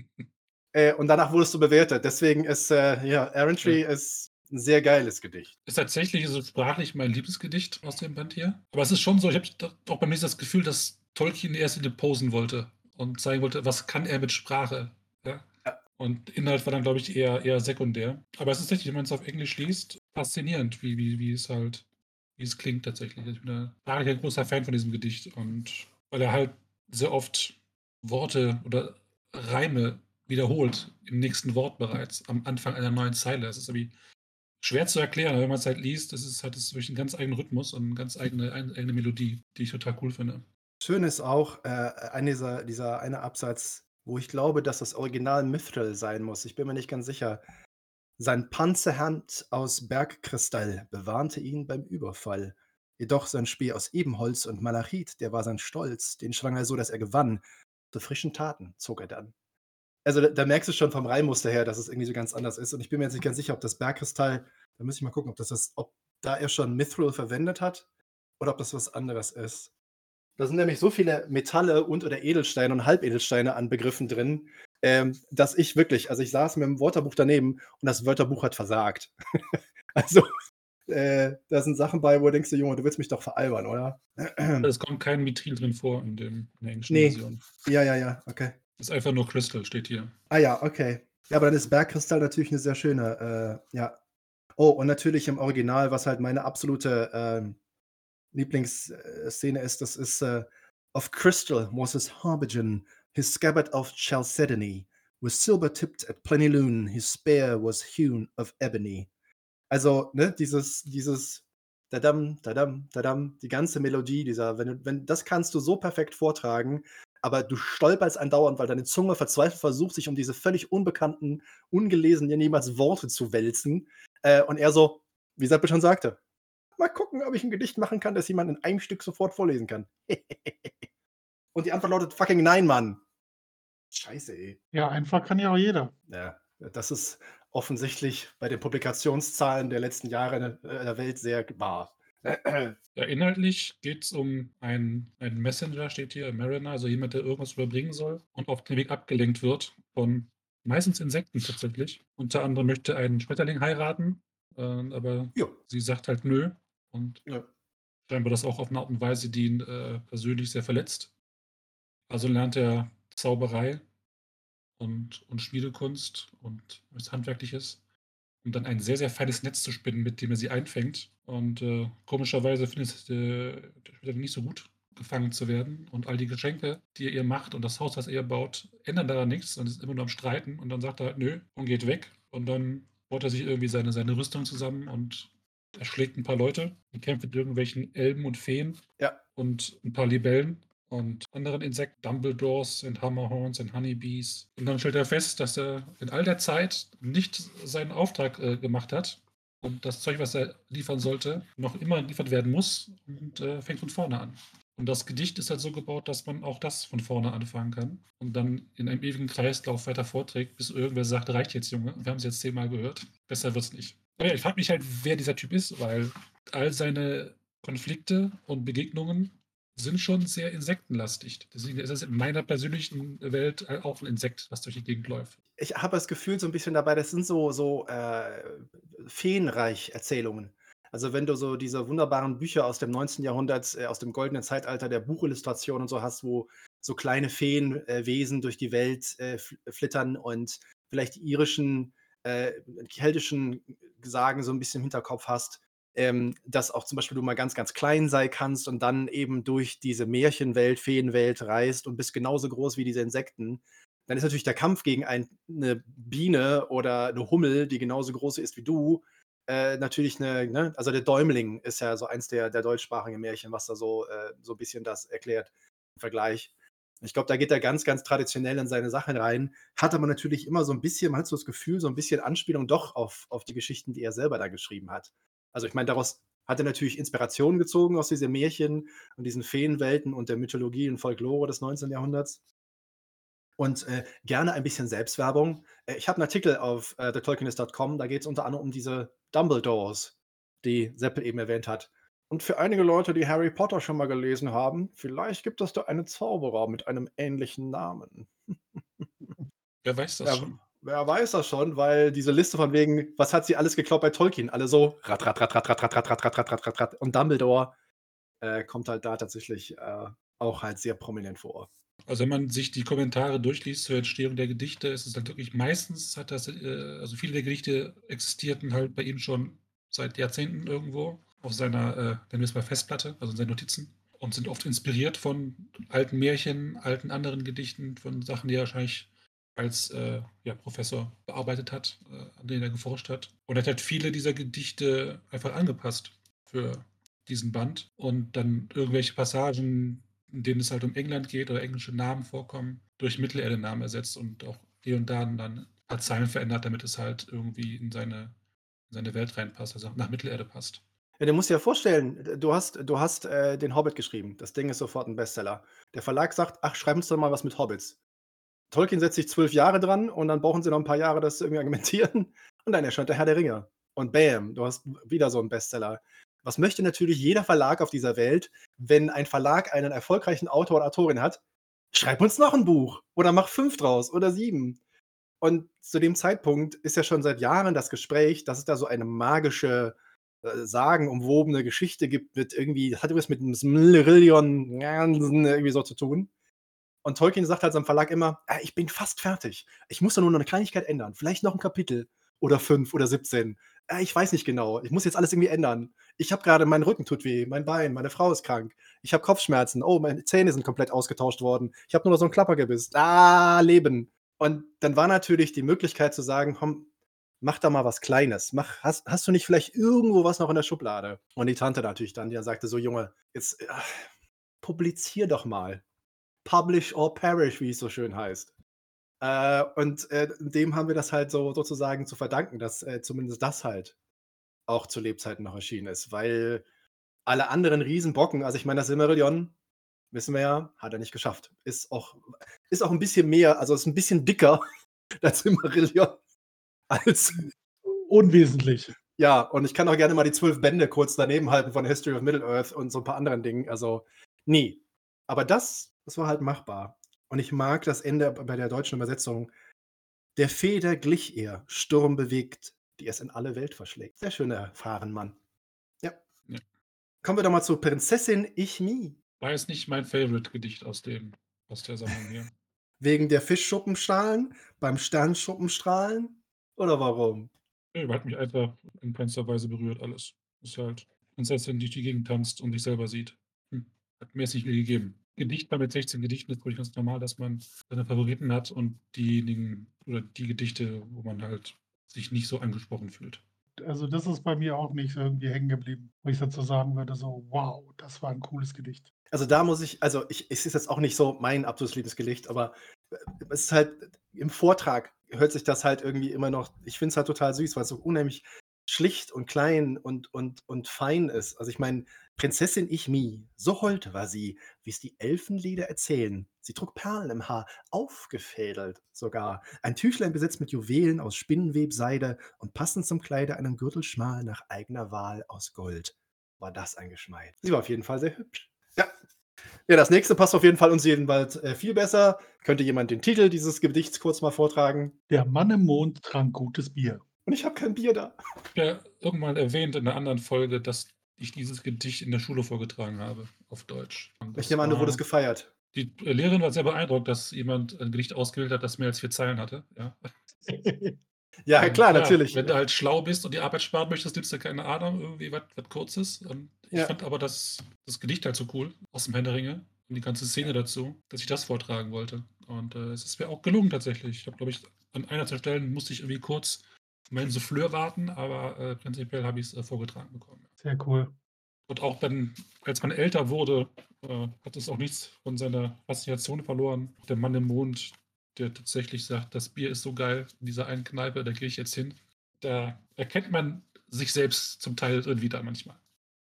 Und danach wurdest du bewertet. Deswegen ist, ja, Errantry Ja. ist 'n sehr geiles Gedicht. Ist tatsächlich so sprachlich mein Lieblingsgedicht aus dem Band hier. Aber es ist schon so, ich habe auch beim Lesen das Gefühl, dass Tolkien in erster Linie posen wollte und zeigen wollte, was kann er mit Sprache, ja? Ja. Und Inhalt war dann, glaube ich, eher sekundär. Aber es ist tatsächlich, wenn man es auf Englisch liest, faszinierend, wie es klingt tatsächlich. Ich bin ein großer Fan von diesem Gedicht und weil er halt sehr oft Worte oder Reime wiederholt im nächsten Wort bereits am Anfang einer neuen Zeile. Es ist irgendwie schwer zu erklären, aber wenn man es halt liest, hat es wirklich einen ganz eigenen Rhythmus und eine ganz eigene Melodie, die ich total cool finde. Schön ist auch, dieser eine Absatz, wo ich glaube, dass das Original Mithril sein muss. Ich bin mir nicht ganz sicher. Sein Panzerhand aus Bergkristall bewahrte ihn beim Überfall. Jedoch sein Speer aus Ebenholz und Malachit, der war sein Stolz, den schwang er so, dass er gewann. Zu frischen Taten zog er dann. Also, da merkst du schon vom Reimmuster her, dass es irgendwie so ganz anders ist. Und ich bin mir jetzt nicht ganz sicher, ob das Bergkristall, da muss ich mal gucken, ob da er schon Mithril verwendet hat oder ob das was anderes ist. Da sind nämlich so viele Metalle und oder Edelsteine und Halbedelsteine an Begriffen drin, dass ich wirklich, also, ich saß mit dem Wörterbuch daneben und das Wörterbuch hat versagt. Also, da sind Sachen bei, wo du denkst: „Junge, du willst mich doch veralbern, oder?“ Es kommt kein Mithril drin vor in der englischen Ne. Version. Ja, ja, ja, okay. Ist einfach nur Crystal, steht hier. Ah ja, okay. Ja, aber dann ist Bergkristall natürlich 'ne sehr schöne, ja. Oh, und natürlich im Original, was halt meine absolute, Lieblingsszene ist, das ist, „Of crystal was his habergeon, his scabbard of chalcedony, with silver tipped at plenilune, his spear was hewn of ebony.“ Also, ne, dieses Dadam, Dadam, Dadam, die ganze Melodie, dieser wenn das kannst du so perfekt vortragen, aber du stolperst andauernd, weil deine Zunge verzweifelt versucht, sich um diese völlig unbekannten, ungelesenen, niemals Worte zu wälzen. Und er so, wie Seppel schon sagte: „Mal gucken, ob ich 'n Gedicht machen kann, das jemand in einem Stück sofort vorlesen kann.“ Und die Antwort lautet fucking nein, Mann. Scheiße, ey. Ja, einfach kann ja auch jeder. Ja, das ist offensichtlich bei den Publikationszahlen der letzten Jahre in der Welt sehr wahr. Ja, inhaltlich geht es um einen Messenger, steht hier, Mariner, also jemand, der irgendwas überbringen soll und auf dem Weg abgelenkt wird von meistens Insekten tatsächlich. Unter anderem möchte ein Schmetterling heiraten, aber Ja, sie sagt halt nö und ja. scheinbar das auch auf eine Art und Weise, die ihn persönlich sehr verletzt. Also lernt er Zauberei und Schmiedekunst und was Handwerkliches um dann ein sehr, sehr feines Netz zu spinnen, mit dem er sie einfängt. Und komischerweise findet der Schmidt nicht so gut, gefangen zu werden. Und all die Geschenke, die er ihr macht und das Haus, was er ihr baut, ändern daran nichts und ist immer nur am Streiten. Und dann sagt er halt, nö, und geht weg. Und dann baut er sich irgendwie seine Rüstung zusammen und erschlägt ein paar Leute und kämpft mit irgendwelchen Elben und Feen Ja. und ein paar Libellen und anderen Insekten, Dumbledores und Hammerhorns und Honeybees. Und dann stellt er fest, dass er in all der Zeit nicht seinen Auftrag gemacht hat und das Zeug, was er liefern sollte, noch immer geliefert werden muss und fängt von vorne an. Und das Gedicht ist halt so gebaut, dass man auch das von vorne anfangen kann und dann in einem ewigen Kreislauf weiter vorträgt, bis irgendwer sagt, reicht jetzt, Junge, wir haben es jetzt 10-mal gehört. Besser wird's nicht. Aber ja, ich frage mich halt, wer dieser Typ ist, weil all seine Konflikte und Begegnungen sind schon sehr insektenlastig. Deswegen ist es in meiner persönlichen Welt auch ein Insekt, was durch die Gegend läuft. Ich habe das Gefühl so ein bisschen dabei, das sind so Feenreich-Erzählungen. Also, wenn du so diese wunderbaren Bücher aus dem 19. Jahrhundert, aus dem goldenen Zeitalter der Buchillustration und so hast, wo so kleine Feenwesen durch die Welt flittern und vielleicht die irischen, keltischen Sagen so ein bisschen im Hinterkopf hast, dass auch zum Beispiel du mal ganz, ganz klein sein kannst und dann eben durch diese Märchenwelt, Feenwelt reist und bist genauso groß wie diese Insekten. Dann ist natürlich der Kampf gegen eine Biene oder eine Hummel, die genauso groß ist wie du, natürlich eine, ne? Also der Däumling ist ja so eins der deutschsprachigen Märchen, was da so ein bisschen das erklärt im Vergleich. Ich glaube, da geht er ganz, ganz traditionell in seine Sachen rein, hat aber natürlich immer so ein bisschen, man hat so das Gefühl, so ein bisschen Anspielung doch auf die Geschichten, die er selber da geschrieben hat. Also ich meine, daraus hat er natürlich Inspirationen gezogen aus diesen Märchen und diesen Feenwelten und der Mythologie und Folklore des 19. Jahrhunderts. Und gerne ein bisschen Selbstwerbung. Ich habe einen Artikel auf thetolkienist.com, da geht es unter anderem um diese Dumbledores, die Seppel eben erwähnt hat. Und für einige Leute, die Harry Potter schon mal gelesen haben, vielleicht gibt es da einen Zauberer mit einem ähnlichen Namen. Wer weiß das Ja, schon? wer weiß das schon, weil diese Liste von wegen, was hat sie alles geklaut bei Tolkien? Alle so rat, rat, rat, rat, rat, rat, rat, rat, rat, rat, rat, rat, rat. Und Dumbledore kommt halt da tatsächlich auch halt sehr prominent vor. Also wenn man sich die Kommentare durchliest zur Entstehung der Gedichte, ist es halt wirklich meistens hat das, also viele der Gedichte existierten halt bei ihm schon seit Jahrzehnten irgendwo auf seiner, nennen wir es mal Festplatte, also in seinen Notizen und sind oft inspiriert von alten Märchen, alten anderen Gedichten, von Sachen, die er wahrscheinlich als ja, Professor bearbeitet hat, an denen er geforscht hat. Und er hat halt viele dieser Gedichte einfach angepasst für diesen Band und dann irgendwelche Passagen, in denen es halt um England geht oder englische Namen vorkommen, durch Mittelerde-Namen ersetzt und auch hier und da dann ein paar Zeilen verändert, damit es halt irgendwie in seine Welt reinpasst, also nach Mittelerde passt. Ja, du musst dir ja vorstellen, du hast den Hobbit geschrieben. Das Ding ist sofort ein Bestseller. Der Verlag sagt: „Ach, schreib uns doch mal was mit Hobbits.“ Tolkien setzt sich 12 Jahre dran und dann brauchen sie noch ein paar Jahre, das zu irgendwie argumentieren und dann erscheint der Herr der Ringe. Und bam, du hast wieder so einen Bestseller. Was möchte natürlich jeder Verlag auf dieser Welt, wenn ein Verlag einen erfolgreichen Autor oder Autorin hat? Schreib uns noch ein Buch oder mach 5 draus oder 7. Und zu dem Zeitpunkt ist ja schon seit Jahren das Gespräch, dass es da so eine magische, sagenumwobene Geschichte gibt mit irgendwie, das hat irgendwas mit 'nem Silmarillion irgendwie so zu tun. Und Tolkien sagt halt seinem Verlag immer: Ich bin fast fertig. Ich muss da nur noch 'ne Kleinigkeit ändern. Vielleicht noch 'n Kapitel oder 5 oder 17. Ich weiß nicht genau. Ich muss jetzt alles irgendwie ändern. Ich habe grade mein Rücken tut weh, mein Bein, meine Frau ist krank. Ich habe Kopfschmerzen. Oh, meine Zähne sind komplett ausgetauscht worden. Ich habe nur noch so 'n Klappergebiss. Leben.“ Und dann war natürlich die Möglichkeit zu sagen: „Komm, mach da mal was Kleines. Hast du nicht vielleicht irgendwo was noch in der Schublade?“ Und die Tante natürlich dann, die dann sagte so: „Junge, jetzt, publizier doch mal. Publish or perish“, wie es so schön heißt. Und dem haben wir das halt so sozusagen zu verdanken, dass zumindest das halt auch zu Lebzeiten noch erschienen ist, weil alle anderen Riesenbrocken, also ich meine, das Silmarillion, wissen wir ja, hat er nicht geschafft. Ist auch ein bisschen mehr, also ist ein bisschen dicker, das Silmarillion, als Unwesentlich. ja, und ich kann auch gerne mal die 12 Bände kurz daneben halten von History of Middle-earth und so ein paar anderen Dingen. Also, ne. Aber das war halt machbar. Und ich mag das Ende bei der deutschen Übersetzung: „Der Feder glich er, sturmbewegt, die es in alle Welt verschlägt.“ Sehr schöner Fahrenmann. Ja. Ja. Kommen wir doch mal zu Prinzessin Ich-Mi. War jetzt nicht mein Favorite-Gedicht aus der Sammlung hier. Wegen der Fischschuppenstrahlen beim Sternschuppenstrahlen oder warum? Nö, hat mich einfach in keinster Weise berührt alles. Ist halt Prinzessin, die durch die Gegend tanzt und sich selber sieht. Hat mir jetzt nicht viel gegeben. Gedicht mit 16 Gedichten ist, glaube ich, ganz normal, dass man seine Favoriten hat und diejenigen oder die Gedichte, wo man halt sich nicht so angesprochen fühlt. Also, das ist bei mir auch nicht irgendwie hängen geblieben, wo ich dazu sagen würde, so: „Wow, das war ein cooles Gedicht.“ Also, da muss ich also, es ist jetzt auch nicht so mein absolutes Lieblingsgedicht, aber, es ist halt im Vortrag hört sich das halt irgendwie immer noch ich finde es halt total süß, weil's so unheimlich schlicht und klein und fein ist. Also, ich meine, Prinzessin Ich Mi, so hold war sie, wie's die Elfenlieder erzählen. Sie trug Perlen im Haar, aufgefädelt sogar. Ein Tüchlein besetzt mit Juwelen aus Spinnenwebseide und passend zum Kleide einen Gürtel schmal nach eigener Wahl aus Gold. War das ein Geschmeid. Sie war auf jeden Fall sehr hübsch. Ja. Ja, das nächste passt auf jeden Fall uns jedenfalls, viel besser. Könnte jemand den Titel dieses Gedichts kurz mal vortragen? Der Mann im Mond trank gutes Bier. Und ich habe kein Bier da. Ja, irgendwann erwähnt in 'ner anderen Folge, dass ich dieses Gedicht in der Schule vorgetragen habe auf Deutsch. Und Ich das nehme an, du wurdest war gefeiert. die Lehrerin war sehr beeindruckt, dass jemand ein Gedicht ausgewählt hat, das mehr als 4 Zeilen hatte, ja. Ja, Und klar, ja, natürlich. wenn du halt schlau bist und die Arbeit sparen möchtest, nimmst du, keine Ahnung, irgendwie was Kurzes. Und ich Ja. fand aber das Gedicht halt so cool aus dem Herr der Ringe und die ganze Szene dazu, dass ich das vortragen wollte. Und, es ist mir auch gelungen tatsächlich. Ich habe, glaube ich, an einer 2 Stellen musste ich irgendwie kurz auf meinen Souffleur warten, aber, prinzipiell habe ich's, vorgetragen bekommen. Sehr cool. Und auch dann, als man älter wurde, hat es auch nichts von seiner Faszination verloren. Der Mann im Mond, der tatsächlich sagt: „Das Bier ist so geil in dieser einen Kneipe, da gehe ich jetzt hin.“ Da erkennt man sich selbst zum Teil drin wieder manchmal.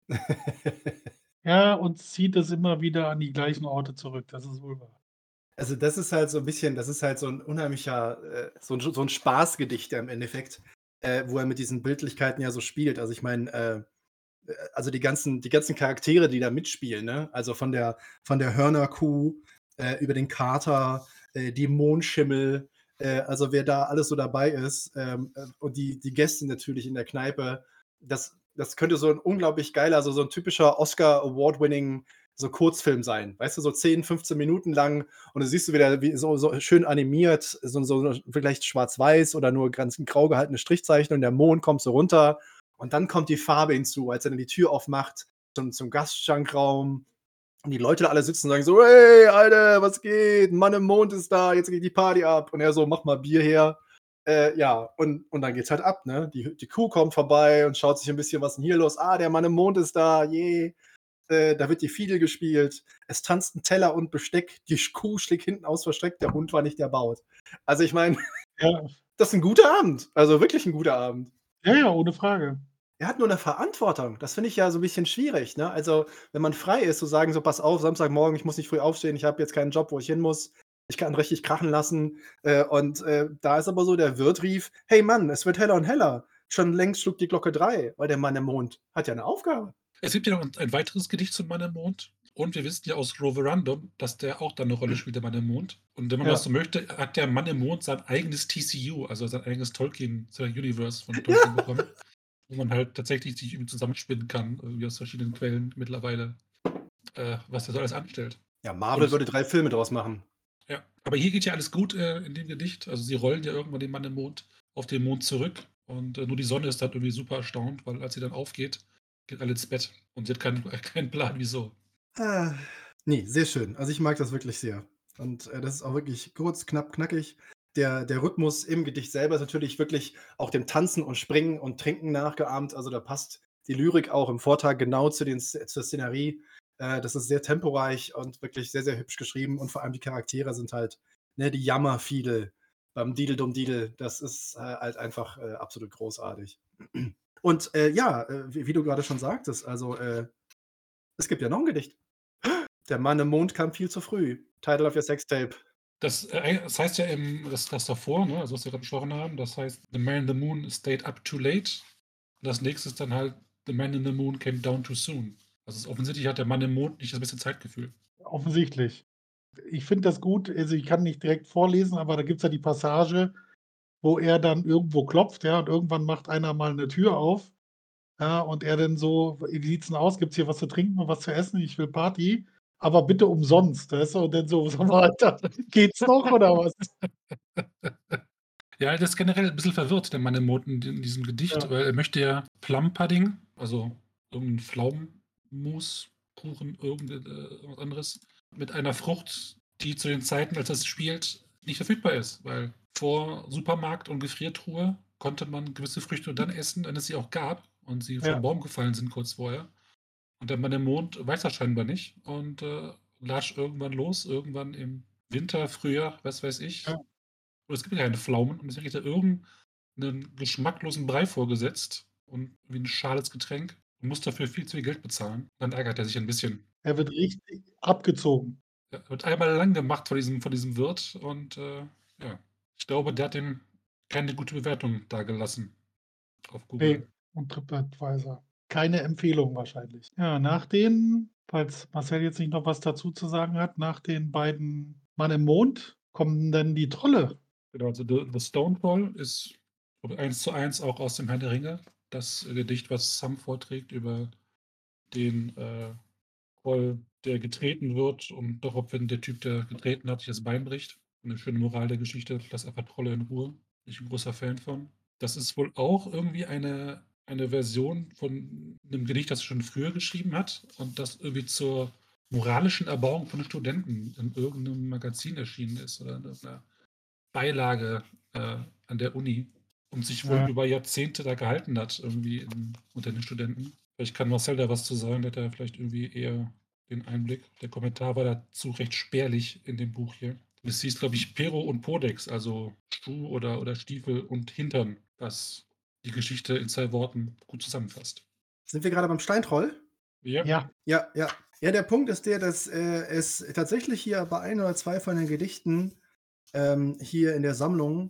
Ja, und zieht es immer wieder an die gleichen Orte zurück. Das ist wohl wahr. Also, das ist halt so 'n bisschen das ist halt so 'n unheimlicher, so 'n Spaßgedicht ja im Endeffekt, wo er mit diesen Bildlichkeiten ja so spielt. Also, ich meine, also die ganzen Charaktere, die da mitspielen, ne? Also, von der Hörnerkuh, über den Kater, die Mondschimmel, also wer da alles so dabei ist, und die Gäste natürlich in der Kneipe. Das könnte so 'n unglaublich geiler so 'n typischer Oscar Award winning so Kurzfilm sein. Weißt du, so 10, 15 Minuten lang und du siehst du wieder, wie so schön animiert, so vielleicht schwarz-weiß oder nur ganz grau gehaltene Strichzeichnung, der Mond kommt so runter und dann kommt die Farbe hinzu, als er dann die Tür aufmacht zum Gastschankraum und die Leute da alle sitzen und sagen so: „Hey, Alter, was geht? Mann im Mond ist da, jetzt geht die Party ab.“ Und er so: „Mach mal Bier her.“ Ja, und dann geht's halt ab, ne? Die Kuh kommt vorbei und schaut sich ein bisschen: „Was ist 'n hier los? Ah, der Mann im Mond ist da, yeah.“ Da wird die Fiedel gespielt. Es tanzten Teller und Besteck. Die Kuh schlägt hinten aus versteckt, der Hund war nicht erbaut. Also, ich meine, Ja, das ist 'n guter Abend. Also, wirklich 'n guter Abend. ja, ja, ohne Frage. Er hat nur 'ne Verantwortung. Das finde ich ja so 'n bisschen schwierig, ne? Also, wenn man frei ist, zu sagen so: „Pass auf, Samstagmorgen, ich muss nicht früh aufstehen, ich habe jetzt keinen Job, wo ich hin muss. Ich kann richtig krachen lassen.“ Da ist aber so, der Wirt rief: „Hey Mann, es wird heller und heller. Schon längst schlug die Glocke 3“, weil der Mann im Mond hat ja 'ne Aufgabe. Es gibt ja noch ein weiteres Gedicht zum Mann im Mond und wir wissen ja aus Roverandom, dass der auch da 'ne Rolle spielt, der Mann im Mond. Und wenn man das Ja. so möchte, hat der Mann im Mond sein eigenes TCU, also sein eigenes Tolkien Universe von Tolkien bekommen, wo man halt tatsächlich sich irgendwie zusammenspinnen kann, irgendwie aus verschiedenen Quellen mittlerweile, was der so alles anstellt. Ja, Und Marvel es würde 3 Filme draus machen. ja, aber hier geht ja alles gut, in dem Gedicht. Also, sie rollen ja irgendwann den Mann im Mond auf den Mond zurück und, nur die Sonne ist dann irgendwie super erstaunt, weil als sie dann aufgeht, gehen alle ins Bett und sie hat keinen keinen Plan, wieso. Ah, ne, sehr schön. Also, ich mag das wirklich sehr. Und, das ist auch wirklich kurz, knapp, knackig. Der Rhythmus im Gedicht selber ist natürlich wirklich auch dem Tanzen und Springen und Trinken nachgeahmt. Also, da passt die Lyrik auch im Vortrag genau zur Szenerie. Das ist sehr temporeich und wirklich sehr, sehr hübsch geschrieben und vor allem die Charaktere sind halt, ne, die Jammerfiedel beim Didel-Dumm-Didel. Das ist, halt einfach, absolut großartig. Und, ja, wie du grade schon sagtest, also, es gibt ja noch 'n Gedicht. Der Mann im Mond kam viel zu früh. Title of your Sextape. Das heißt ja das davor, ne, also was wir gerade besprochen haben, das heißt: „The man in the moon stayed up too late.“ Und das nächste ist dann halt: „The man in the moon came down too soon.“ Also, es offensichtlich hat der Mann im Mond nicht das beste Zeitgefühl. Offensichtlich. Ich finde das gut, also, ich kann nicht direkt vorlesen, aber da gibt's ja die Passage, wo er dann irgendwo klopft, ja, und irgendwann macht einer mal 'ne Tür auf, ja, und er dann so: „Wie sieht's 'n aus? Gibt's hier was zu trinken und was zu essen? Ich will Party, aber bitte umsonst“, weißt du? Und dann so: „Sag mal, Alter, geht's noch oder was?“ Ja, das ist generell ein bisschen verwirrt, der Manemot in diesem Gedicht, Ja, weil er möchte ja Plum-Pudding, also irgendein Pflaumenmus, Kuchen, was anderes, mit einer Frucht, die zu den Zeiten, als das spielt, nicht verfügbar ist, weil vor Supermarkt und Gefriertruhe konnte man gewisse Früchte nur dann essen, wenn es sie auch gab und sie vom ja. Baum gefallen sind kurz vorher. Und der Manemot weiß das scheinbar nicht und latscht irgendwann los, irgendwann im Winter, Frühjahr, was weiß ich. Ja. Und es gibt ja keine Pflaumen und deswegen kriegt er irgendeinen geschmacklosen Brei vorgesetzt und wie ein schales Getränk und muss dafür viel zu viel Geld bezahlen. Dann ärgert er sich ein bisschen. Er wird richtig abgezogen. Er wird einmal lang gemacht von diesem Wirt und ja, ich glaube, der hat ihm keine gute Bewertung dagelassen auf Ne, Google. und TripAdvisor. Keine Empfehlung wahrscheinlich. Ja, nach den, falls Marcel jetzt nicht noch was dazu zu sagen hat, nach den beiden Mann im Mond kommen dann die Trolle. Genau, also The Stone Troll ist 1:1 auch aus dem Herrn der Ringe. Das Gedicht, was Sam vorträgt über den Troll, der getreten wird und darauf, wenn der Typ, der getreten hat, sich das Bein bricht. Eine schöne Moral der Geschichte, lass einfach Trolle in Ruhe. Bin ich ein großer Fan von. Das ist wohl auch irgendwie eine Version von einem Gedicht, das er schon früher geschrieben hat und das irgendwie zur moralischen Erbauung von Studenten in irgendeinem Magazin erschienen ist oder in irgendeiner Beilage an der Uni und sich wohl Ja. über Jahrzehnte da gehalten hat, irgendwie unter den Studenten. Vielleicht kann Marcel da was zu sagen, der hat da vielleicht irgendwie eher den Einblick. Der Kommentar war dazu recht spärlich in dem Buch hier. Es hieß, glaube ich, Pero und Podex, also Schuh oder Stiefel und Hintern, was die Geschichte in 2 Worten gut zusammenfasst. Sind wir gerade beim Steintroll? Ja, Ja, Ja, ja. Ja, der Punkt ist der, dass es tatsächlich hier bei 1 oder 2 von den Gedichten hier in der Sammlung,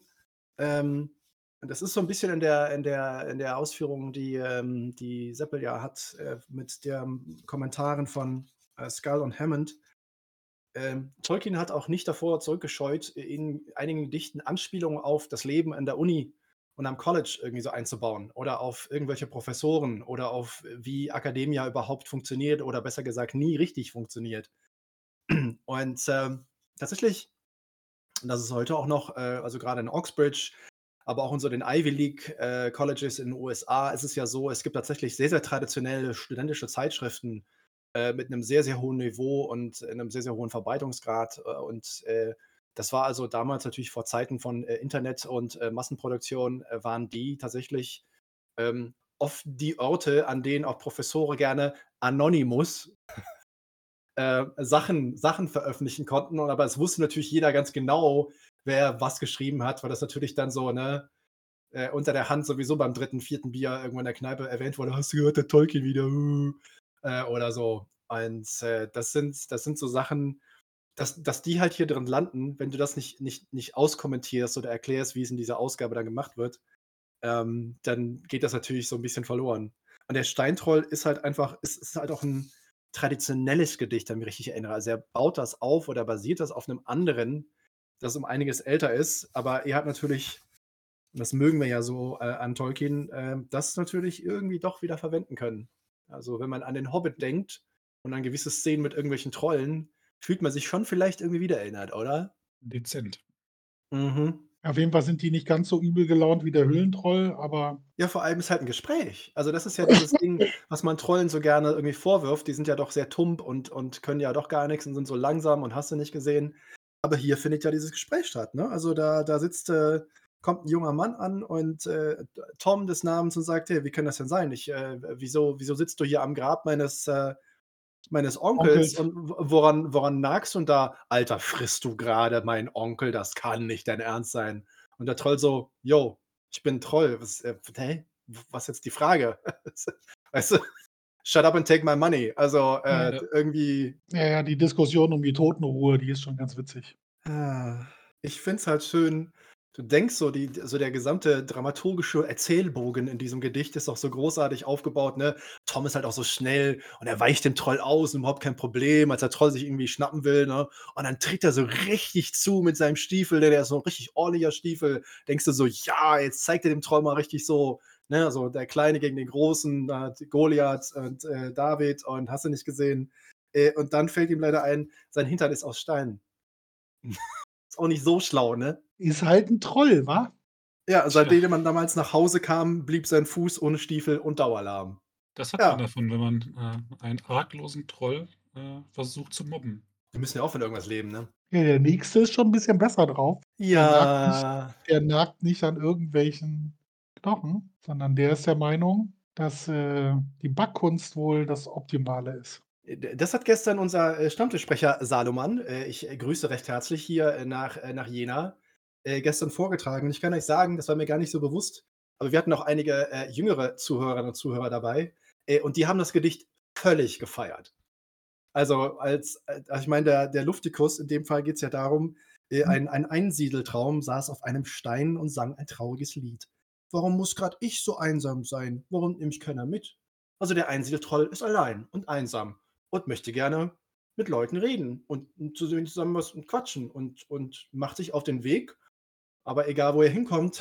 das ist so ein bisschen in der Ausführung, die Seppel ja hat, mit den Kommentaren von Scull und Hammond. Tolkien hat auch nicht davor zurückgescheut, in einigen Gedichten Anspielungen auf das Leben an der Uni und am College irgendwie so einzubauen oder auf irgendwelche Professoren oder auf wie Academia überhaupt funktioniert oder besser gesagt nie richtig funktioniert. Und tatsächlich, das ist heute auch noch, also gerade in Oxbridge, aber auch in so den Ivy League Colleges in den USA ist es ja so, es gibt tatsächlich sehr, sehr traditionelle studentische Zeitschriften mit einem sehr, sehr hohen Niveau und einem sehr, sehr hohen Verbreitungsgrad. Das war also damals natürlich vor Zeiten von Internet und Massenproduktion, waren die tatsächlich oft die Orte, an denen auch Professore gerne anonymous Sachen veröffentlichen konnten. Und aber es wusste natürlich jeder ganz genau, wer was geschrieben hat, weil das natürlich dann so, ne, unter der Hand sowieso beim dritten, vierten Bier irgendwo in der Kneipe erwähnt wurde: „Hast du gehört, der Tolkien wieder, oder so. Und das sind so Sachen, dass die halt hier drin landen, wenn du das nicht auskommentierst oder erklärst, wie es in dieser Ausgabe dann gemacht wird, dann geht das natürlich so ein bisschen verloren. Und der Steintroll ist halt auch ein traditionelles Gedicht, wenn ich mich richtig erinnere. Also, er baut das auf oder basiert das auf einem anderen, das um einiges älter ist, aber er hat natürlich, und das mögen wir ja so an Tolkien, das natürlich irgendwie doch wieder verwenden können. Also, wenn man an den Hobbit denkt und an gewisse Szenen mit irgendwelchen Trollen, fühlt man sich schon vielleicht irgendwie wiedererinnert, oder? dezent. Mhm. auf jeden Fall sind die nicht ganz so übel gelaunt wie der Höhlentroll, aber Ja, vor allem ist halt 'n Gespräch. Also, das ist ja dieses Ding, was man Trollen so gerne irgendwie vorwirft. Die sind ja doch sehr tump und können ja doch gar nix und sind so langsam und hast du nicht gesehen. Aber hier findet ja dieses Gespräch statt, ne? Also, da kommt 'n junger Mann an und Tom des Namens und sagt: „Hey, wie kann das denn sein? Wieso sitzt du hier am Grab meines Onkels Onkels. und woran nagst du denn da? Alter, frisst du grade meinen Onkel? Das kann nicht dein Ernst sein.“ Und der Troll so: „Jo, ich bin 'n Troll. Hä? Was jetzt die Frage?“ Weißt du? „Shut up and take my money.“ Also, Ja. Ja. irgendwie Ja, ja, die Diskussion um die Totenruhe, die ist schon ganz witzig. Ah, ich finde es halt schön, du denkst so der gesamte dramaturgische Erzählbogen in diesem Gedicht ist auch so großartig aufgebaut, ne? Tom ist halt auch so schnell und er weicht dem Troll aus und überhaupt kein Problem, als der Troll sich irgendwie schnappen will, ne? Und dann tritt er so richtig zu mit seinem Stiefel, ne? Der ist so 'n richtig ordentlicher Stiefel. Denkst du so: „Ja, jetzt zeigt er dem Troll mal richtig so, ne, so der Kleine gegen den Großen, da hat Goliath und David und hast du nicht gesehen.“ Und dann fällt ihm leider ein, sein Hintern ist aus Stein. Ist auch nicht so schlau, ne? Ist halt 'n Troll, wa? Ja, Tja, seitdem man damals nach Hause kam, blieb sein Fuß ohne Stiefel und Daueralarm. das hat man Ja, davon, wenn man, einen arglosen Troll, versucht zu mobben. die müssen ja auch von irgendwas leben, ne? Ja, der nächste ist schon 'n bisschen besser drauf. Der nagt nicht Ja, der nagt nicht an irgendwelchen Knochen, sondern der ist der Meinung, dass, die Backkunst wohl das Optimale ist. das hat gestern unser, Stammtischsprecher Salomon, ich, grüße recht herzlich hier, nach Jena, gestern vorgetragen. Und ich kann euch sagen, das war mir gar nicht so bewusst, aber wir hatten auch einige, jüngere Zuhörerinnen und Zuhörer dabei, und die haben das Gedicht völlig gefeiert. Also ich meine, der Luftikus, in dem Fall geht es ja darum, Mhm. ein Einsiedeltraum saß auf einem Stein und sang ein trauriges Lied. Warum muss gerade ich so einsam sein? Warum nimmt mich keiner mit? Also der Einsiedeltroll ist allein und einsam und möchte gerne mit Leuten reden und zusammen was quatschen und macht sich auf den Weg, aber egal wo er hinkommt,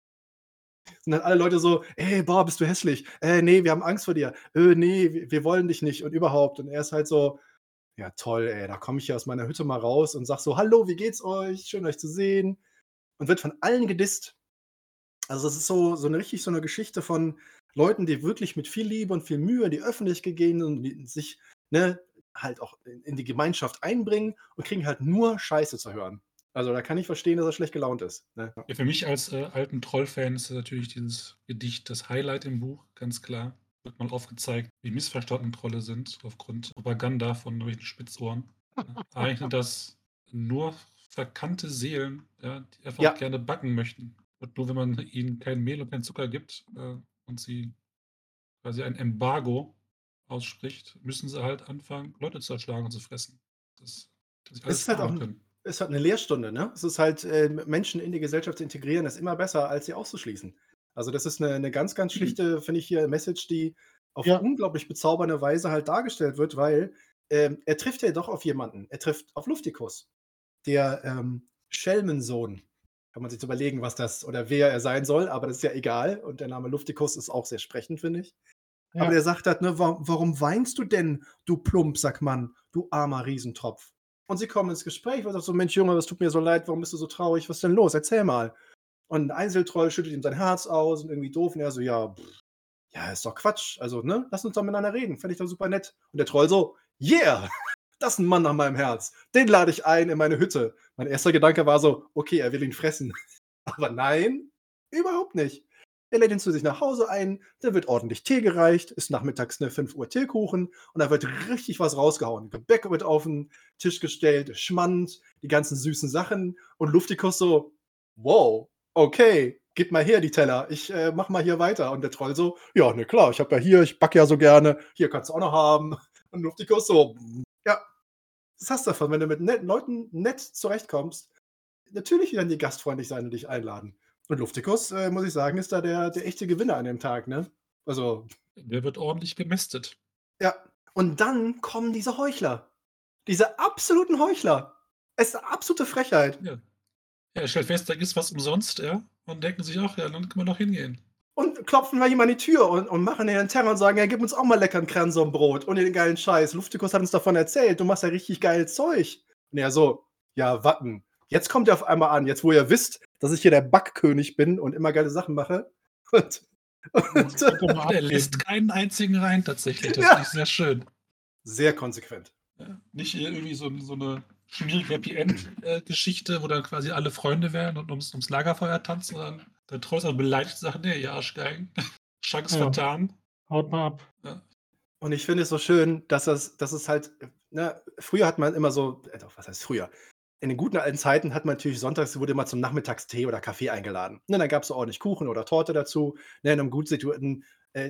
sind dann alle Leute so: „Ey, boah, bist du hässlich. Ne, wir haben Angst vor dir. Ne, wir wollen dich nicht“ und überhaupt. Und er ist halt so: „Ja toll, ey, da komme ich hier aus meiner Hütte mal raus und sage so: ‚Hallo, wie geht's euch? Schön euch zu sehen.'“ Und wird von allen gedisst. Also, das ist so 'ne richtig so 'ne Geschichte von Leuten, die wirklich mit viel Liebe und viel Mühe in die Öffentlichkeit gehen und die sich, ne, halt auch in die Gemeinschaft einbringen und kriegen halt nur Scheiße zu hören. Also, da kann ich verstehen, dass er schlecht gelaunt ist, ne? Ja, für mich als, alten Troll-Fan ist natürlich dieses Gedicht das Highlight im Buch, ganz klar. Wird mal aufgezeigt, wie missverstanden Trolle sind aufgrund Propaganda von irgendwelchen Spitzohren. Ja, eigentlich sind das nur verkannte Seelen, ja, die einfach Ja, gerne backen möchten. Und nur wenn man ihnen kein Mehl und keinen Zucker gibt, und sie quasi ein Embargo ausspricht, müssen sie halt anfangen, Leute zu erschlagen und zu fressen. Das dass sie es alles ist halt auch haben 'n können. ist halt 'ne Lehrstunde, ne? Es ist halt, Menschen in die Gesellschaft zu integrieren, ist immer besser, als sie auszuschließen. Also, das ist 'ne ganz, ganz schlichte, finde ich hier, Message, die auf Ja, unglaublich bezaubernde Weise halt dargestellt wird, weil, er trifft ja doch auf jemanden. Er trifft auf Luftikus, der, Schelmensohn. Kann man sich überlegen, was das oder wer er sein soll, aber das ist ja egal und der Name Luftikus ist auch sehr sprechend, finde ich. Aber ja. der sagt halt, ne: Warum weinst du denn, du Plumpsackmann, du armer Riesentropf?“ Und sie kommen ins Gespräch, weil er sagt so: „Mensch Junge, es tut mir so leid, warum bist du so traurig? Was ist denn los? Erzähl mal.“ Und 'n Einzeltroll schüttet ihm sein Herz aus und irgendwie doof und er so: „Ja, ja, ist doch Quatsch. Also, ne, lass uns doch miteinander reden. Fände ich doch super nett.“ Und der Troll so: „Yeah, das ist 'n Mann nach meinem Herz. Den lade ich ein in meine Hütte.“ Mein erster Gedanke war so: „Okay, er will ihn fressen.“ Aber nein, überhaupt nicht. Er lädt ihn zu sich nach Hause ein, da wird ordentlich Tee gereicht, ist nachmittags, ne, 5 Uhr Teekuchen und da wird richtig was rausgehauen. Gebäck wird auf 'n Tisch gestellt, Schmand, die ganzen süßen Sachen und Luftikus so: „Wow, okay, gib mal her die Teller. Ich, mache mal hier weiter.“ Und der Troll so: „Ja, ne, klar, ich habe ja hier, ich backe ja so gerne. Hier kannst du auch noch haben.“ Und Luftikus so: „Ja, das hast du davon, wenn du mit netten Leuten nett zurechtkommst, natürlich werden die gastfreundlich sein und dich einladen.“ Und Luftikus, muss ich sagen, ist da der echte Gewinner an dem Tag, ne? Also, Der wird ordentlich gemästet. ja. Und dann kommen diese Heuchler. Diese absoluten Heuchler. Es ist 'ne absolute Frechheit. Ja. Ja, er stellt fest, da ist was umsonst, ja, und denken sich: „Ach ja, dann können wir doch hingehen.“ Und klopfen bei ihm an die Tür und machen den Terror und sagen: „Ja, gib uns auch mal leckeren Kransenbrot und den geilen Scheiß. Luftikus hat uns davon erzählt, du machst ja richtig geiles Zeug.“ Und er so: „Ja, watten. Jetzt kommt ihr auf einmal an, jetzt wo ihr wisst, dass ich hier der Backkönig bin und immer geile Sachen mache.“ Und Jetzt und könnt ihr mal Und er lässt abtreten. keinen einzigen rein tatsächlich. Das finde ja, ich sehr schön. sehr konsequent. Ja. Nicht irgendwie so 'ne schwierige Happy End, Geschichte, wo dann quasi alle Freunde wären und ums Lagerfeuer tanzen, sondern der Troll ist auch beleidigt, sagt: „Ne, ihr Arschgeigen, Chance Ja, vertan.“ haut mal ab. Ja. Und ich finde es so schön, dass es halt ne, früher hat man immer so doch, was heißt früher? In den guten alten Zeiten hat man natürlich sonntags wurde immer zum Nachmittagstee oder Kaffee eingeladen. Ne, dann gab's so ordentlich Kuchen oder Torte dazu. Ne, in 'nem gut situierten,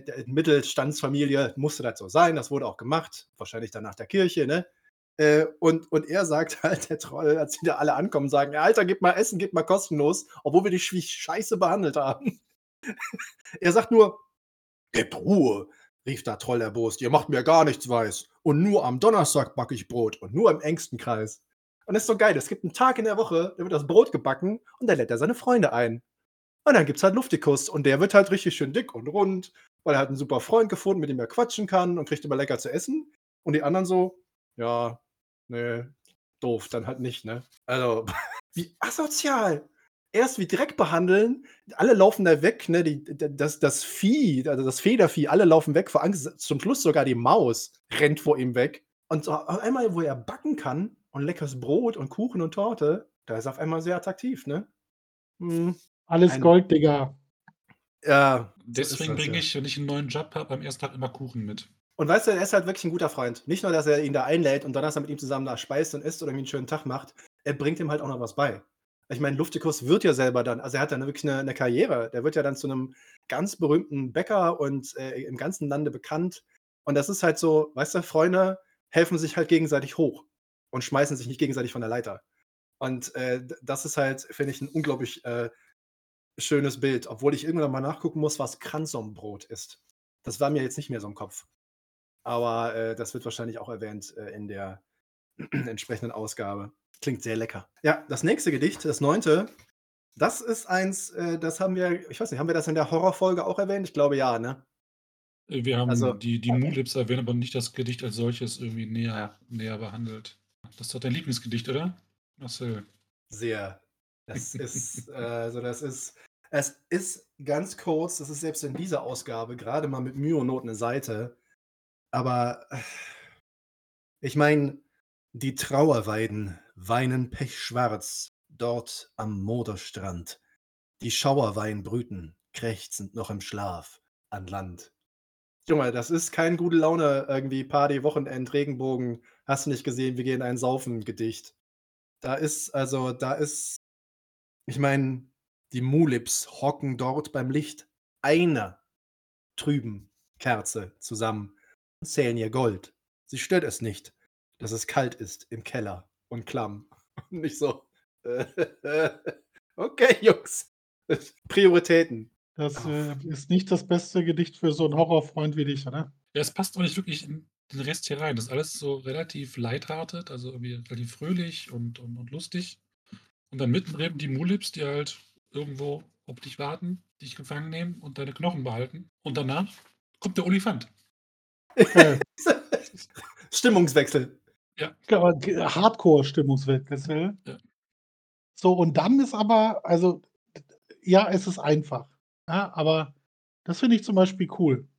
Mittelstandsfamilie musste das so sein. Das wurde auch gemacht, wahrscheinlich dann nach der Kirche, ne? Und er sagt halt, der Troll, als die da alle ankommen, und sagen: „Ja, Alter, gib mal Essen, gib mal kostenlos“, obwohl wir dich wie Scheiße behandelt haben. Er sagt nur: „Gebt Ruhe“, rief da Troll erbost. „Ihr macht mir gar nichts weiß. Und nur am Donnerstag backe ich Brot und nur im engsten Kreis.“ Und das ist so geil. Es gibt 'n Tag in der Woche, da wird das Brot gebacken und da lädt er seine Freunde ein. Und dann gibt's halt Luftikus und der wird halt richtig schön dick und rund, weil er hat 'n super Freund gefunden, mit dem er quatschen kann und kriegt immer lecker zu essen. Und die anderen so: „Ja, ne, doof, dann halt nicht“, ne? Also, wie asozial. erst wie Dreck behandeln, alle laufen da weg, ne? Das Vieh, also das Federvieh, alle laufen weg vor Angst. Zum Schluss sogar die Maus rennt vor ihm weg. Und so auf einmal, wo er backen kann und leckeres Brot und Kuchen und Torte, da ist er auf einmal sehr attraktiv, ne? Mhm. Alles Gold, Digga. Ja, so ist Deswegen das, bringe ja. ich, wenn ich einen neuen Job habe, am ersten Tag immer Kuchen mit. Und weißt du, er ist halt wirklich ein guter Freund. Nicht nur, dass er ihn da einlädt und Donnerstag mit ihm zusammen da speist und isst oder ihm einen schönen Tag macht, er bringt ihm halt auch noch was bei. Ich meine, Luftikus wird ja selber dann, also er hat dann wirklich eine Karriere. Der wird ja dann zu einem ganz berühmten Bäcker und im ganzen Lande bekannt. Und das ist halt so, weißt du, Freunde helfen sich halt gegenseitig hoch und schmeißen sich nicht gegenseitig von der Leiter. Und das ist halt, finde ich, ein unglaublich schönes Bild, obwohl ich irgendwann mal nachgucken muss, was Kranzombrot ist. Das war mir jetzt nicht mehr so im Kopf. Aber das wird wahrscheinlich auch erwähnt in der entsprechenden Ausgabe. Klingt sehr lecker. Ja, das nächste Gedicht, das 9., das ist eins, das haben wir, ich weiß nicht, haben wir das in der Horrorfolge auch erwähnt? Ich glaube ja, ne? Wir haben Also, die Mulips erwähnt, aber nicht das Gedicht als solches irgendwie näher behandelt. Das ist doch dein Lieblingsgedicht, oder? Marcel. sehr. Das ist, es ist ganz kurz, das ist selbst in dieser Ausgabe gerade mal mit Mühe und Not eine Seite. Aber ich meine, die Trauerweiden weinen pechschwarz dort am Moderstrand. Die Schauerwein brüten, krächzend noch im Schlaf, an Land. Junge, das ist kein gute Laune irgendwie Party, Wochenend, Regenbogen, hast du nicht gesehen, wir gehen einen saufen Gedicht. Ich meine, die Mulips hocken dort beim Licht einer trüben Kerze zusammen und zählen ihr Gold. Sie stört es nicht, dass es kalt ist im Keller und klamm. Und nicht so, okay, Jungs, Prioritäten. Das Oh, ist nicht das beste Gedicht für so einen Horrorfreund wie dich, oder? Ja, es passt auch nicht wirklich in den Rest hier rein. Das ist alles so relativ lighthearted, also irgendwie relativ fröhlich und lustig. Und dann mittendrin die Mulips, die halt irgendwo auf dich warten, dich gefangen nehmen und deine Knochen behalten. Und danach kommt der Olifant. Geil. Stimmungswechsel. Ja, Hardcore-Stimmungswechsel. Ja. So, und dann ist aber, also, ja, es ist einfach. Ja, aber das finde ich zum Beispiel cool.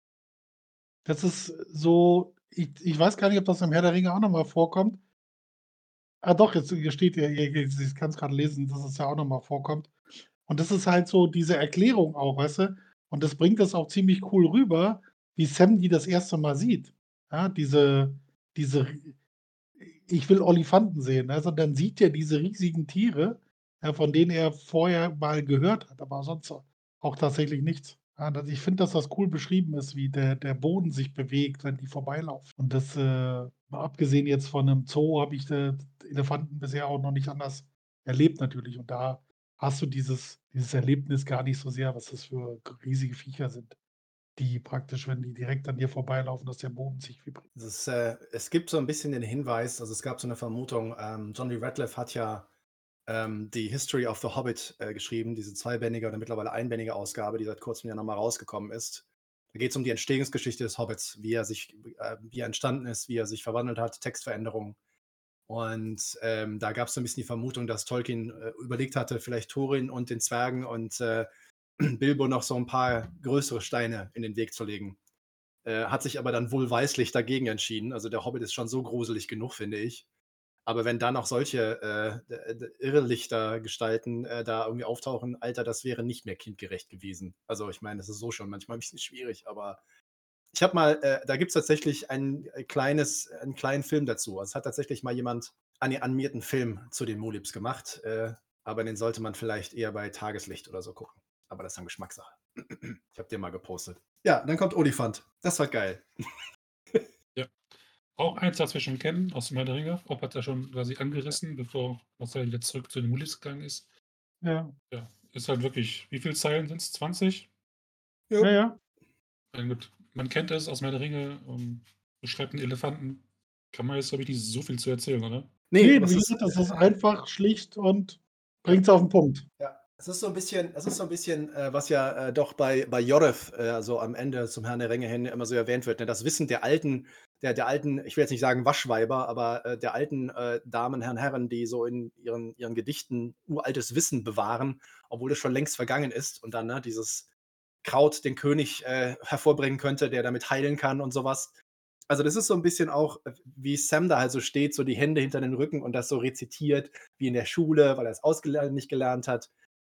Das ist so, ich weiß gar nicht, ob das im Herr der Ringe auch noch mal vorkommt. Ah doch, jetzt hier steht ja, ich kann es gerade lesen, dass es ja auch noch mal vorkommt. Und das ist halt so diese Erklärung auch, weißt du? Und das bringt das auch ziemlich cool rüber, wie Sam die das erste Mal sieht. Ja, diese ich will Olifanten sehen, also dann sieht er diese riesigen Tiere, ja, von denen er vorher mal gehört hat, aber sonst auch tatsächlich nichts. Ja, ich finde, dass das cool beschrieben ist, wie der Boden sich bewegt, wenn die vorbeilaufen. Und das, mal abgesehen jetzt von einem Zoo, habe ich Elefanten bisher auch noch nicht anders erlebt natürlich. Und da hast du dieses Erlebnis gar nicht so sehr, was das für riesige Viecher sind, die praktisch, wenn die direkt an dir vorbeilaufen, dass der Boden sich vibriert. Es gibt so ein bisschen den Hinweis, also es gab so eine Vermutung, John Lee Radcliffe hat ja die History of the Hobbit geschrieben, diese zweibändige oder mittlerweile einbändige Ausgabe, die seit kurzem ja nochmal rausgekommen ist. Da geht es um die Entstehungsgeschichte des Hobbits, wie er entstanden ist, wie er sich verwandelt hat, Textveränderungen. Und da gab es so ein bisschen die Vermutung, dass Tolkien überlegt hatte, vielleicht Thorin und den Zwergen und Bilbo noch so ein paar größere Steine in den Weg zu legen. Hat sich aber dann wohlweislich dagegen entschieden. Also der Hobbit ist schon so gruselig genug, finde ich. Aber wenn da noch solche Irrlichtergestalten da irgendwie auftauchen, Alter, das wäre nicht mehr kindgerecht gewesen. Also ich meine, das ist so schon manchmal ein bisschen schwierig, aber ich habe mal, da gibt es tatsächlich einen kleinen Film dazu. Also es hat tatsächlich mal jemand einen animierten Film zu den Mulips gemacht, aber den sollte man vielleicht eher bei Tageslicht oder so gucken. Aber das ist dann Geschmackssache. Ich habe den mal gepostet. Ja, dann kommt Olifant. Das war geil. Auch eins, das wir schon kennen aus dem Herr der Ringe. Auch hat er schon quasi angerissen, bevor Marcel wieder zurück zu den Mulips gegangen ist. Ja, Ja, ist halt wirklich, wie viele Zeilen sind es? 20? Jo. ja, ja. Ja, gut. Man kennt es aus dem Herr der Ringe, beschreibt einen Elefanten. Kann man jetzt, glaube ich, nicht so viel zu erzählen, oder? Nee, aber wie gesagt, das ist einfach, schlicht und bringt's auf den Punkt. ja, es ist so ein bisschen, was ja doch bei Joreth so am Ende zum Herrn der Ringe hin immer so erwähnt wird. Ne? Das Wissen der Alten der alten, ich will jetzt nicht sagen Waschweiber, aber der alten Damen, Herren, die so in ihren Gedichten uraltes Wissen bewahren, obwohl es schon längst vergangen ist und dann dieses Kraut den König hervorbringen könnte, der damit heilen kann und sowas. Also das ist so ein bisschen auch, wie Sam da halt so steht, so die Hände hinter den Rücken und das so rezitiert wie in der Schule, weil er es auswendig gelernt hat.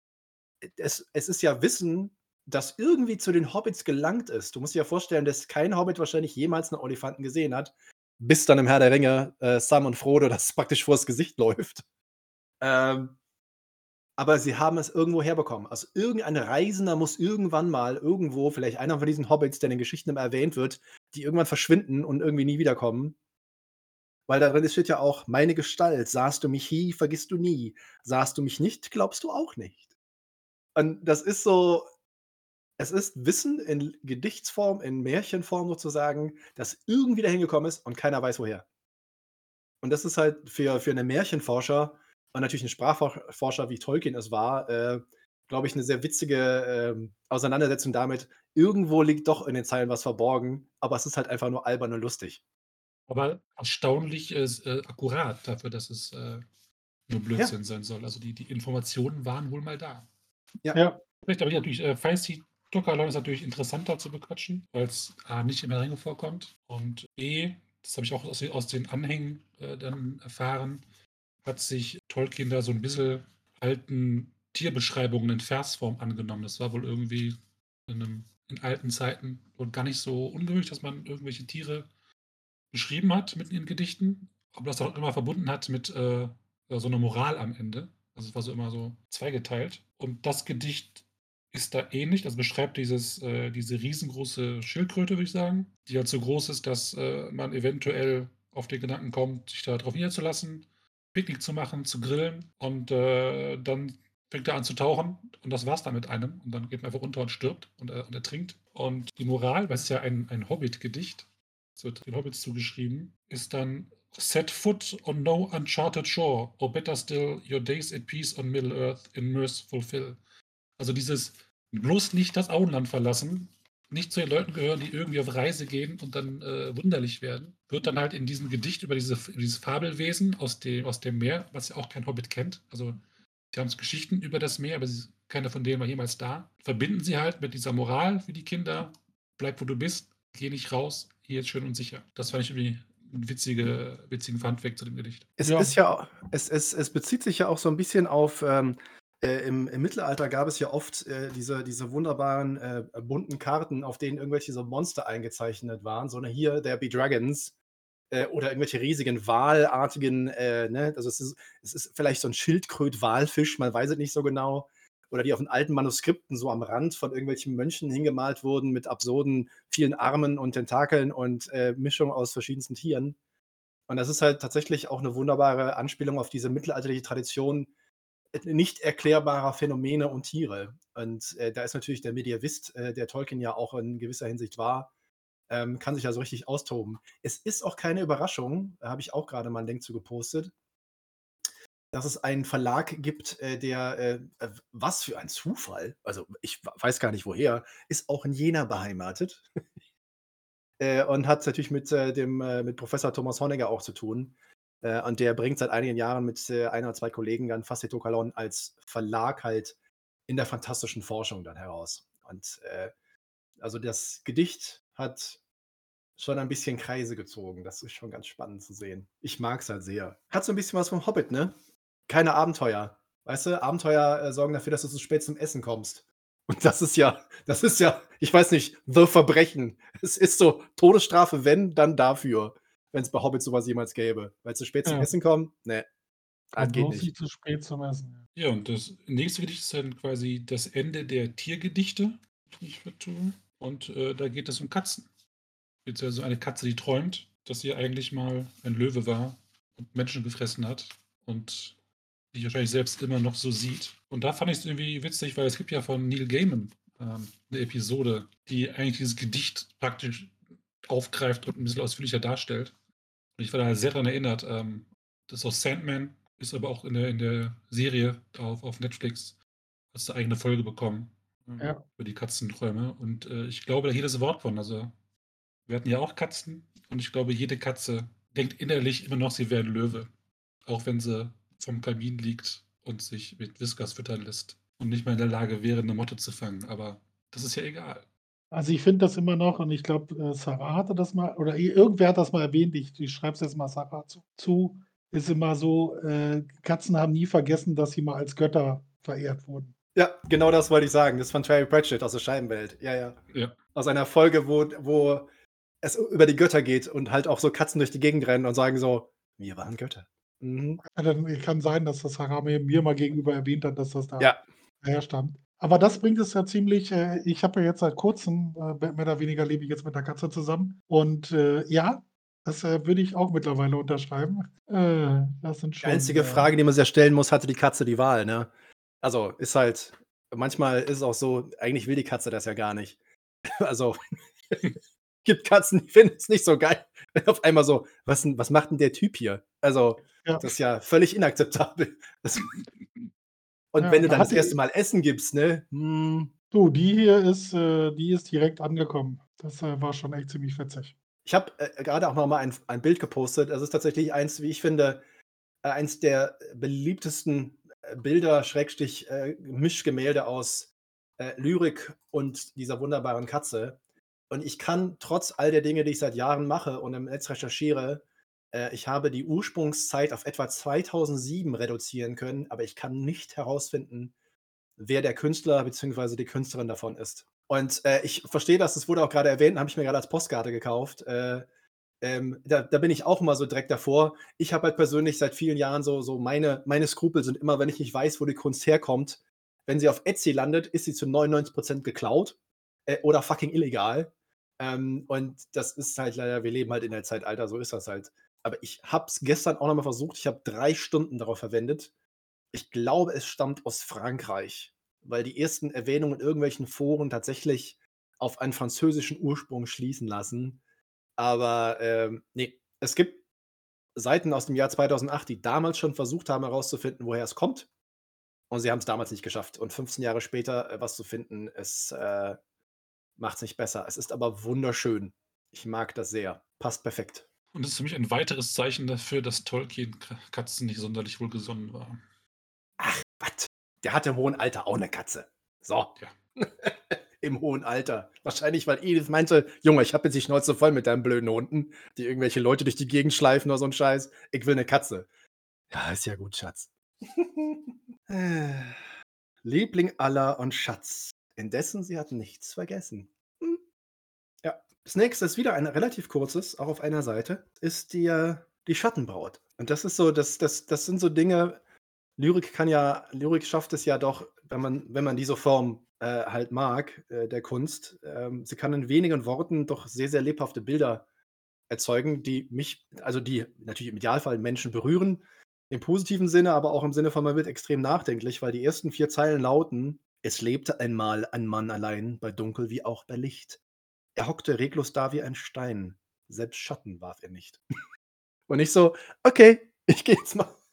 Es ist ja Wissen, das irgendwie zu den Hobbits gelangt ist. Du musst dir ja vorstellen, dass kein Hobbit wahrscheinlich jemals 'n Olifanten gesehen hat, bis dann im Herr der Ringe, Sam und Frodo das praktisch vors Gesicht läuft. Ähm, aber sie haben es irgendwo herbekommen. Also, irgendein Reisender muss irgendwann mal irgendwo, vielleicht einer von diesen Hobbits, der in den Geschichten immer erwähnt wird, die irgendwann verschwinden und irgendwie nie wiederkommen. Weil da drin steht ja auch: „Meine Gestalt, sahst du mich hie, vergisst du nie. Sahst du mich nicht, glaubst du auch nicht.“ Und das ist so, es ist Wissen in Gedichtsform, in Märchenform sozusagen, das irgendwie dahin gekommen ist und keiner weiß woher. Und das ist halt für 'nen Märchenforscher und natürlich 'n Sprachforscher, wie Tolkien es war, glaube ich, 'ne sehr witzige, Auseinandersetzung damit. Irgendwo liegt doch in den Zeilen was verborgen, aber es ist halt einfach nur albern und lustig. Aber erstaunlich akkurat dafür, dass es, nur Ja, Blödsinn sein soll. Also, die Informationen waren wohl mal da. ja, Ja, Vielleicht aber natürlich, Feisty Tuckerlon ist natürlich interessanter zu bequatschen, weil's A nicht in der Ringe vorkommt und B, das habe ich auch aus den Anhängen, dann erfahren, hat sich Tolkien da so 'n bisschen alten Tierbeschreibungen in Versform angenommen. Das war wohl irgendwie in alten Zeiten wohl gar nicht so ungewöhnlich, dass man irgendwelche Tiere beschrieben hat mitten in Gedichten, aber das auch immer verbunden hat mit, ja, so 'ner Moral am Ende. Also, es war so immer so zweigeteilt. Und das Gedicht ist da ähnlich. Das beschreibt diese riesengroße Schildkröte, würde ich sagen, die halt so groß ist, dass, man eventuell auf den Gedanken kommt, sich da drauf niederzulassen, Picknick zu machen, zu grillen und, dann fängt er an zu tauchen und das war's dann mit einem und dann geht man einfach runter und stirbt und ertrinkt. Und die Moral, weil es ist ja ein Hobbit-Gedicht, es wird den Hobbits zugeschrieben, ist dann: „Set foot on no uncharted shore, or better still, your days at peace on Middle-earth in mirth fulfill.“ Also, dieses bloß nicht das Auenland verlassen, nicht zu den Leuten gehören, die irgendwie auf Reise gehen und dann, wunderlich werden, wird dann halt in diesem Gedicht über dieses Fabelwesen aus dem Meer, was ja auch kein Hobbit kennt. Also, sie haben Geschichten über das Meer, aber keiner von denen war jemals da. Verbinden sie halt mit dieser Moral für die Kinder: „Bleib, wo du bist, geh nicht raus, hier ist schön und sicher.“ Das fand ich irgendwie 'n witzigen Funfact zu dem Gedicht. es ja, ist ja, es bezieht sich ja auch so 'n bisschen auf, im Mittelalter gab es ja oft, diese wunderbaren, bunten Karten, auf denen irgendwelche so Monster eingezeichnet waren, so, ne, hier there be dragons, oder irgendwelche riesigen walartigen, ne? Also, es ist vielleicht so 'n Schildkröt-Walfisch, man weiß es nicht so genau. Oder die auf den alten Manuskripten so am Rand von irgendwelchen Mönchen hingemalt wurden mit absurden vielen Armen und Tentakeln und, Mischung aus verschiedensten Tieren. Und das ist halt tatsächlich auch 'ne wunderbare Anspielung auf diese mittelalterliche Tradition nicht erklärbarer Phänomene und Tiere. Und, da ist natürlich der Medievist, der Tolkien ja auch in gewisser Hinsicht war, kann sich ja so richtig austoben. Es ist auch keine Überraschung, da habe ich auch grade mal 'n Link zu gepostet, dass es einen Verlag gibt, der, was für ein Zufall, also, ich weiß gar nicht woher, ist auch in Jena beheimatet, und hat natürlich mit Professor Thomas Honecker auch zu tun. Und der bringt seit einigen Jahren mit, 1 oder 2 Kollegen dann Facetokalon als Verlag halt in der fantastischen Forschung dann heraus. Und, also, das Gedicht hat schon ein bisschen Kreise gezogen. Das ist schon ganz spannend zu sehen. Ich mag's halt sehr. Hat so 'n bisschen was vom Hobbit, ne? Keine Abenteuer. Weißt du, Abenteuer, sorgen dafür, dass du zu spät zum Essen kommst. Und das ist ja, ich weiß nicht, The Verbrechen. Es ist so Todesstrafe, wenn, dann dafür, wenn's bei Hobbits so was jemals gäbe. Weil zu spät zum ja. Essen kommen, ne, das Komm geht bloß nicht. nicht zu spät zum Essen. Ja, und das nächste Gedicht ist dann quasi das Ende der Tiergedichte, wenn ich mich vertue. Und, da geht es um Katzen. Beziehungsweise eine Katze, die träumt, dass sie eigentlich mal ein Löwe war und Menschen gefressen hat und sich wahrscheinlich selbst immer noch so sieht. Und da fand ich's irgendwie witzig, weil es gibt ja von Neil Gaiman, 'ne Episode, die eigentlich dieses Gedicht praktisch aufgreift und 'n bisschen ausführlicher darstellt. Und ich war da sehr dran erinnert. Das ist aus Sandman, ist aber auch in der Serie auf Netflix, hat's 'ne eigene Folge bekommen, Ja. über die Katzenträume. Und, ich glaube da jedes Wort von. Also, Wir hatten ja auch Katzen und ich glaube, jede Katze denkt innerlich immer noch, sie wäre ein Löwe. Auch wenn sie vom Kamin liegt und sich mit Whiskas füttern lässt und nicht mehr in der Lage wäre, eine Motte zu fangen. Aber das ist ja egal. Also, ich finde das immer noch und ich glaube, Sarah hatte das mal oder irgendwer hat das mal erwähnt, ich schreibe es jetzt mal Sarah zu, ist immer so, Katzen haben nie vergessen, dass sie mal als Götter verehrt wurden. Ja, genau das wollte ich sagen. Das ist von Terry Pratchett aus der Scheibenwelt. Ja, ja. Ja. Aus einer Folge, wo es über die Götter geht und halt auch so Katzen durch die Gegend rennen und sagen so: „Wir waren Götter." Mhm. Ja, dann kann sein, dass das Sarah mir mal gegenüber erwähnt hat, dass das Ja. daher stammt. Aber das bringt es ja ziemlich ich habe ja jetzt seit Kurzem, mehr oder weniger lebe ich jetzt mit der Katze zusammen und, ja, das, würde ich auch mittlerweile unterschreiben. Das sind Die schon, einzige Frage, die man sich ja stellen muss: Hatte die Katze die Wahl, ne? Also, ist halt manchmal ist es auch so, eigentlich will die Katze das ja gar nicht. Also, gibt Katzen, die finden es nicht so geil, wenn auf einmal so: „Was macht 'n der Typ hier?" Also, ja. das ist ja völlig inakzeptabel. Das und Ja, wenn du da dann das hat erste die Mal Essen gibst, ne? du, die ist direkt angekommen. Das, war schon echt ziemlich witzig. Ich habe, grade auch noch mal ein Bild gepostet. Das ist tatsächlich eins, wie ich finde, eins der beliebtesten, Bilder, Schrägstrich, Mischgemälde aus, Lyrik und dieser wunderbaren Katze. Und ich kann trotz all der Dinge, die ich seit Jahren mache und im Netz recherchiere ich habe die Ursprungszeit auf etwa 2007 reduzieren können, aber ich kann nicht herausfinden, wer der Künstler beziehungsweise die Künstlerin davon ist. Und, ich verstehe das wurde auch grade erwähnt, habe ich mir grade als Postkarte gekauft. Da bin ich auch immer so direkt davor. Ich habe halt persönlich seit vielen Jahren so meine Skrupel sind immer, wenn ich nicht weiß, wo die Kunst herkommt. Wenn sie auf Etsy landet, ist sie zu 99% geklaut, oder fucking illegal. Und das ist halt leider wir leben halt in der Zeitalter, so ist das halt. Aber ich habe es gestern auch noch mal versucht. Ich habe 3 Stunden darauf verwendet. Ich glaube, es stammt aus Frankreich, weil die ersten Erwähnungen in irgendwelchen Foren tatsächlich auf einen französischen Ursprung schließen lassen. Aber, ne, es gibt Seiten aus dem Jahr 2008, die damals schon versucht haben, herauszufinden, woher es kommt. Und sie haben es damals nicht geschafft. Und 15 Jahre später, was zu finden, macht es nicht besser. Es ist aber wunderschön. Ich mag das sehr. Passt perfekt. Und das ist für mich ein weiteres Zeichen dafür, dass Tolkien Katzen nicht sonderlich wohlgesonnen war. Was? Der hat im hohen Alter auch eine Katze. So. Ja. Im hohen Alter. Wahrscheinlich, weil Edith meinte: „Junge, ich habe jetzt die Schnauze voll mit deinen blöden Hunden, die irgendwelche Leute durch die Gegend schleifen oder so 'n Scheiß. Ich will 'ne Katze." Ja, ist ja gut, Schatz. Liebling aller und Schatz. Indessen, sie hat nichts vergessen. Hm, ja. Das nächste ist wieder ein relativ kurzes, auch auf einer Seite, ist die Schattenbraut. Und das ist so das sind so Dinge Lyrik schafft es ja doch, wenn man diese Form, halt mag, der Kunst. Sie kann in wenigen Worten doch sehr, sehr lebhafte Bilder erzeugen, die mich also, die natürlich im Idealfall Menschen berühren, im positiven Sinne, aber auch im Sinne von man wird extrem nachdenklich, weil die ersten 4 Zeilen lauten: „Es lebte einmal ein Mann allein, bei Dunkel wie auch bei Licht. Er hockte reglos da wie ein Stein, selbst Schatten warf er nicht." Und ich so: „Okay, ich gehe jetzt mal."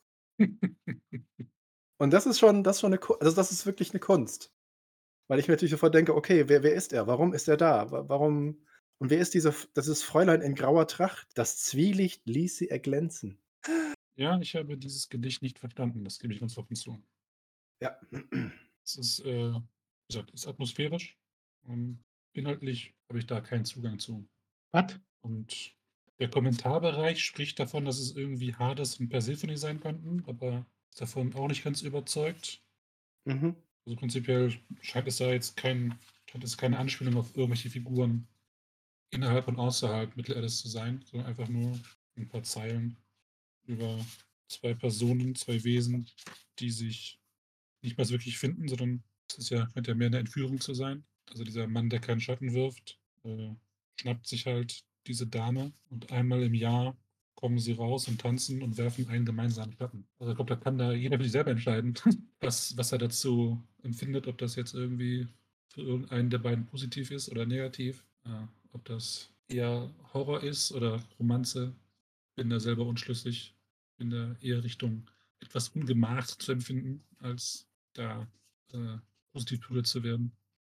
Und das ist schon 'ne Ku also, das ist wirklich 'ne Kunst, weil ich mir natürlich sofort denke: „Okay, wer ist er? Warum ist er da? Warum und wer ist dieses Fräulein in grauer Tracht? Das Zwielicht ließ sie erglänzen." Ja, ich habe dieses Gedicht nicht verstanden, das gebe ich ganz offen zu. Ja. Es ist, wie gesagt, ist atmosphärisch. Inhaltlich habe ich da keinen Zugang zu. Was? Und der Kommentarbereich spricht davon, dass es irgendwie Hades und Persephone sein könnten, aber ist davon auch nicht ganz überzeugt. Mhm. Also prinzipiell scheint es keine Anspielung auf irgendwelche Figuren innerhalb und außerhalb Mittelerdes zu sein, sondern einfach nur ein paar Zeilen über 2 Personen, 2 Wesen, die sich nicht mal so wirklich finden, sondern es ist ja scheint ja mehr eine Entführung zu sein. Also, dieser Mann, der keinen Schatten wirft, schnappt sich halt diese Dame und einmal im Jahr kommen sie raus und tanzen und werfen einen gemeinsamen Schatten. Also, ich glaube, da kann da jeder für sich selber entscheiden, was er dazu empfindet, ob das jetzt irgendwie für irgendeinen der beiden positiv ist oder negativ. Ob das eher Horror ist oder Romanze, bin da selber unschlüssig. Bin da eher Richtung etwas ungemach zu empfinden, als da positiv berührt zu werden.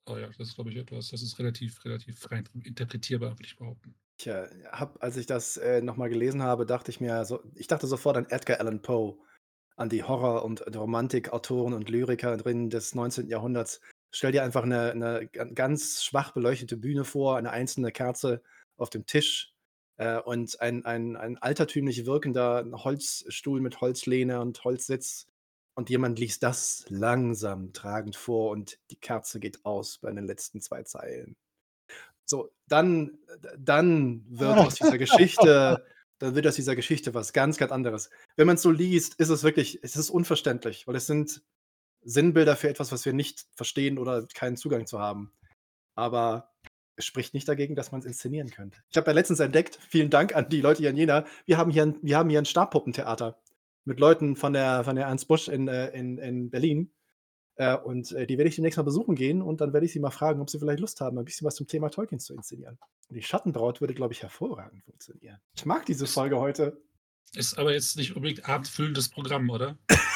Oh ja, das ist, glaube ich, etwas, das ist relativ frei interpretierbar, würde ich behaupten. Ich habe, als ich das nochmal gelesen habe, ich dachte sofort an Edgar Allan Poe, an die Horror- und Romantikautoren und Lyrikerinnen des 19. Jahrhunderts. Stell dir einfach eine ganz schwach beleuchtete Bühne vor, eine einzelne Kerze auf dem Tisch und ein altertümlich wirkender Holzstuhl mit Holzlehne und Holzsitz. Und jemand liest das langsam tragend vor und die Kerze geht aus bei den letzten 2 Zeilen. So, dann wird aus dieser Geschichte was ganz, ganz anderes. Wenn man's so liest, es ist unverständlich, weil es sind Sinnbilder für etwas, was wir nicht verstehen oder keinen Zugang zu haben. Aber es spricht nicht dagegen, dass man's inszenieren könnte. Ich habe ja letztens entdeckt, vielen Dank an die Leute hier in Jena, wir haben hier 'n Stabpuppentheater mit Leuten von der Ernst Busch in Berlin. Die werde ich demnächst mal besuchen gehen und dann werde ich sie mal fragen, ob sie vielleicht Lust haben, ein bisschen was zum Thema Tolkien zu inszenieren. Und die Schattenbraut würde, glaube ich, hervorragend funktionieren. Ich mag diese Ist, Folge heute. ist aber jetzt nicht unbedingt abendfüllendes Programm, oder?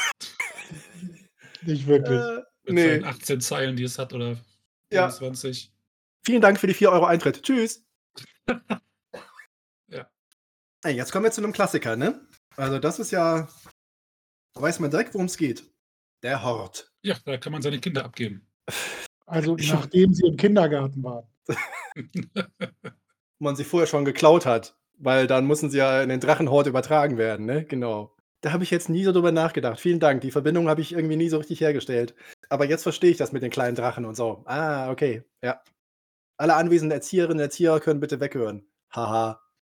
Nicht wirklich. Mit seinen Nee. 18 Zeilen, die es hat, oder Ja. 27. Vielen Dank für die 4 € Eintritt. Tschüss. Ja. Ey, jetzt kommen wir zu einem Klassiker, ne? Also das ist ja, da weiß man direkt, worum es geht. Der Hort. Ja, da kann man seine Kinder abgeben. Also nachdem sie im Kindergarten waren. Wo man sie vorher schon geklaut hat, weil dann müssen sie ja in den Drachenhort übertragen werden, ne? Genau. Da habe ich jetzt nie so drüber nachgedacht. Vielen Dank. Die Verbindung habe ich irgendwie nie so richtig hergestellt. Aber jetzt verstehe ich das mit den kleinen Drachen und so. Ah, okay. Ja. Alle anwesenden Erzieherinnen und Erzieher können bitte weghören. Haha.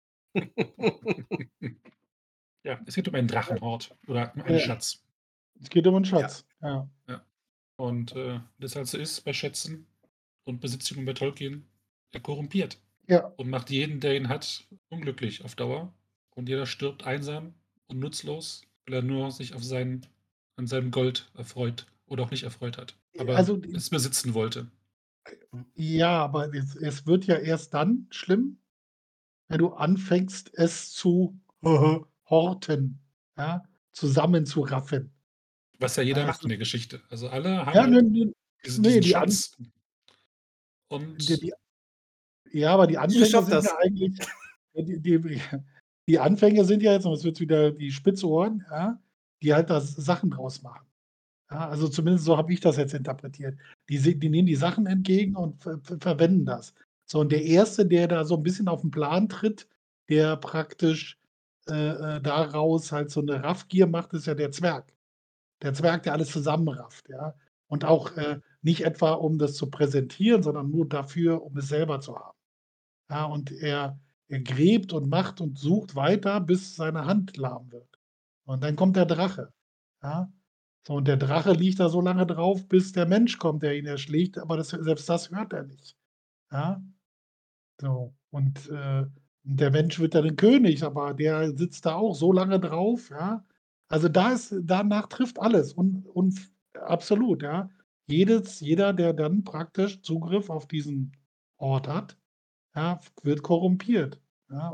Ja, es geht um einen Drachenhort oder um einen Ja. Schatz. Es geht um 'n Schatz. Ja. Und das halt so ist bei Schätzen und Besitzungen bei Tolkien, er korrumpiert Ja. und macht jeden, der ihn hat, unglücklich auf Dauer. Und jeder stirbt einsam und nutzlos, weil er nur sich an seinem Gold erfreut oder auch nicht erfreut hat, aber Also, es besitzen wollte. ja, aber es wird ja erst dann schlimm, wenn du anfängst, es zu horten, ja, zusammenzuraffen. Was ja jeder Ja, macht in der Geschichte. Also alle haben ja, halt ne, diesen die An Schatz die und die ja, aber die Ihr Anfänge schafft sind das. ja eigentlich die Anfänge sind ja jetzt, und jetzt wird's wieder die Spitzohren, ja, die halt da Sachen draus machen. Ja, also zumindest so habe ich das jetzt interpretiert. Die nehmen die Sachen entgegen und verwenden das. So, und der Erste, der da so 'n bisschen auf 'n Plan tritt, der praktisch, daraus halt so 'ne Raffgier macht, ist ja der Zwerg. Der Zwerg, der alles zusammenrafft, ja? Und auch, nicht etwa, um das zu präsentieren, sondern nur dafür, um es selber zu haben. Ja, und er gräbt und macht und sucht weiter, bis seine Hand lahm wird. Und dann kommt der Drache, ja? So, und der Drache liegt da so lange drauf, bis der Mensch kommt, der ihn erschlägt, aber selbst das hört er nicht, ja? So, und der Mensch wird dann 'n König, aber der sitzt da auch so lange drauf, ja? Also, danach trifft alles und absolut, ja. Jeder, der dann praktisch Zugriff auf diesen Ort hat, ja, wird korrumpiert, ja,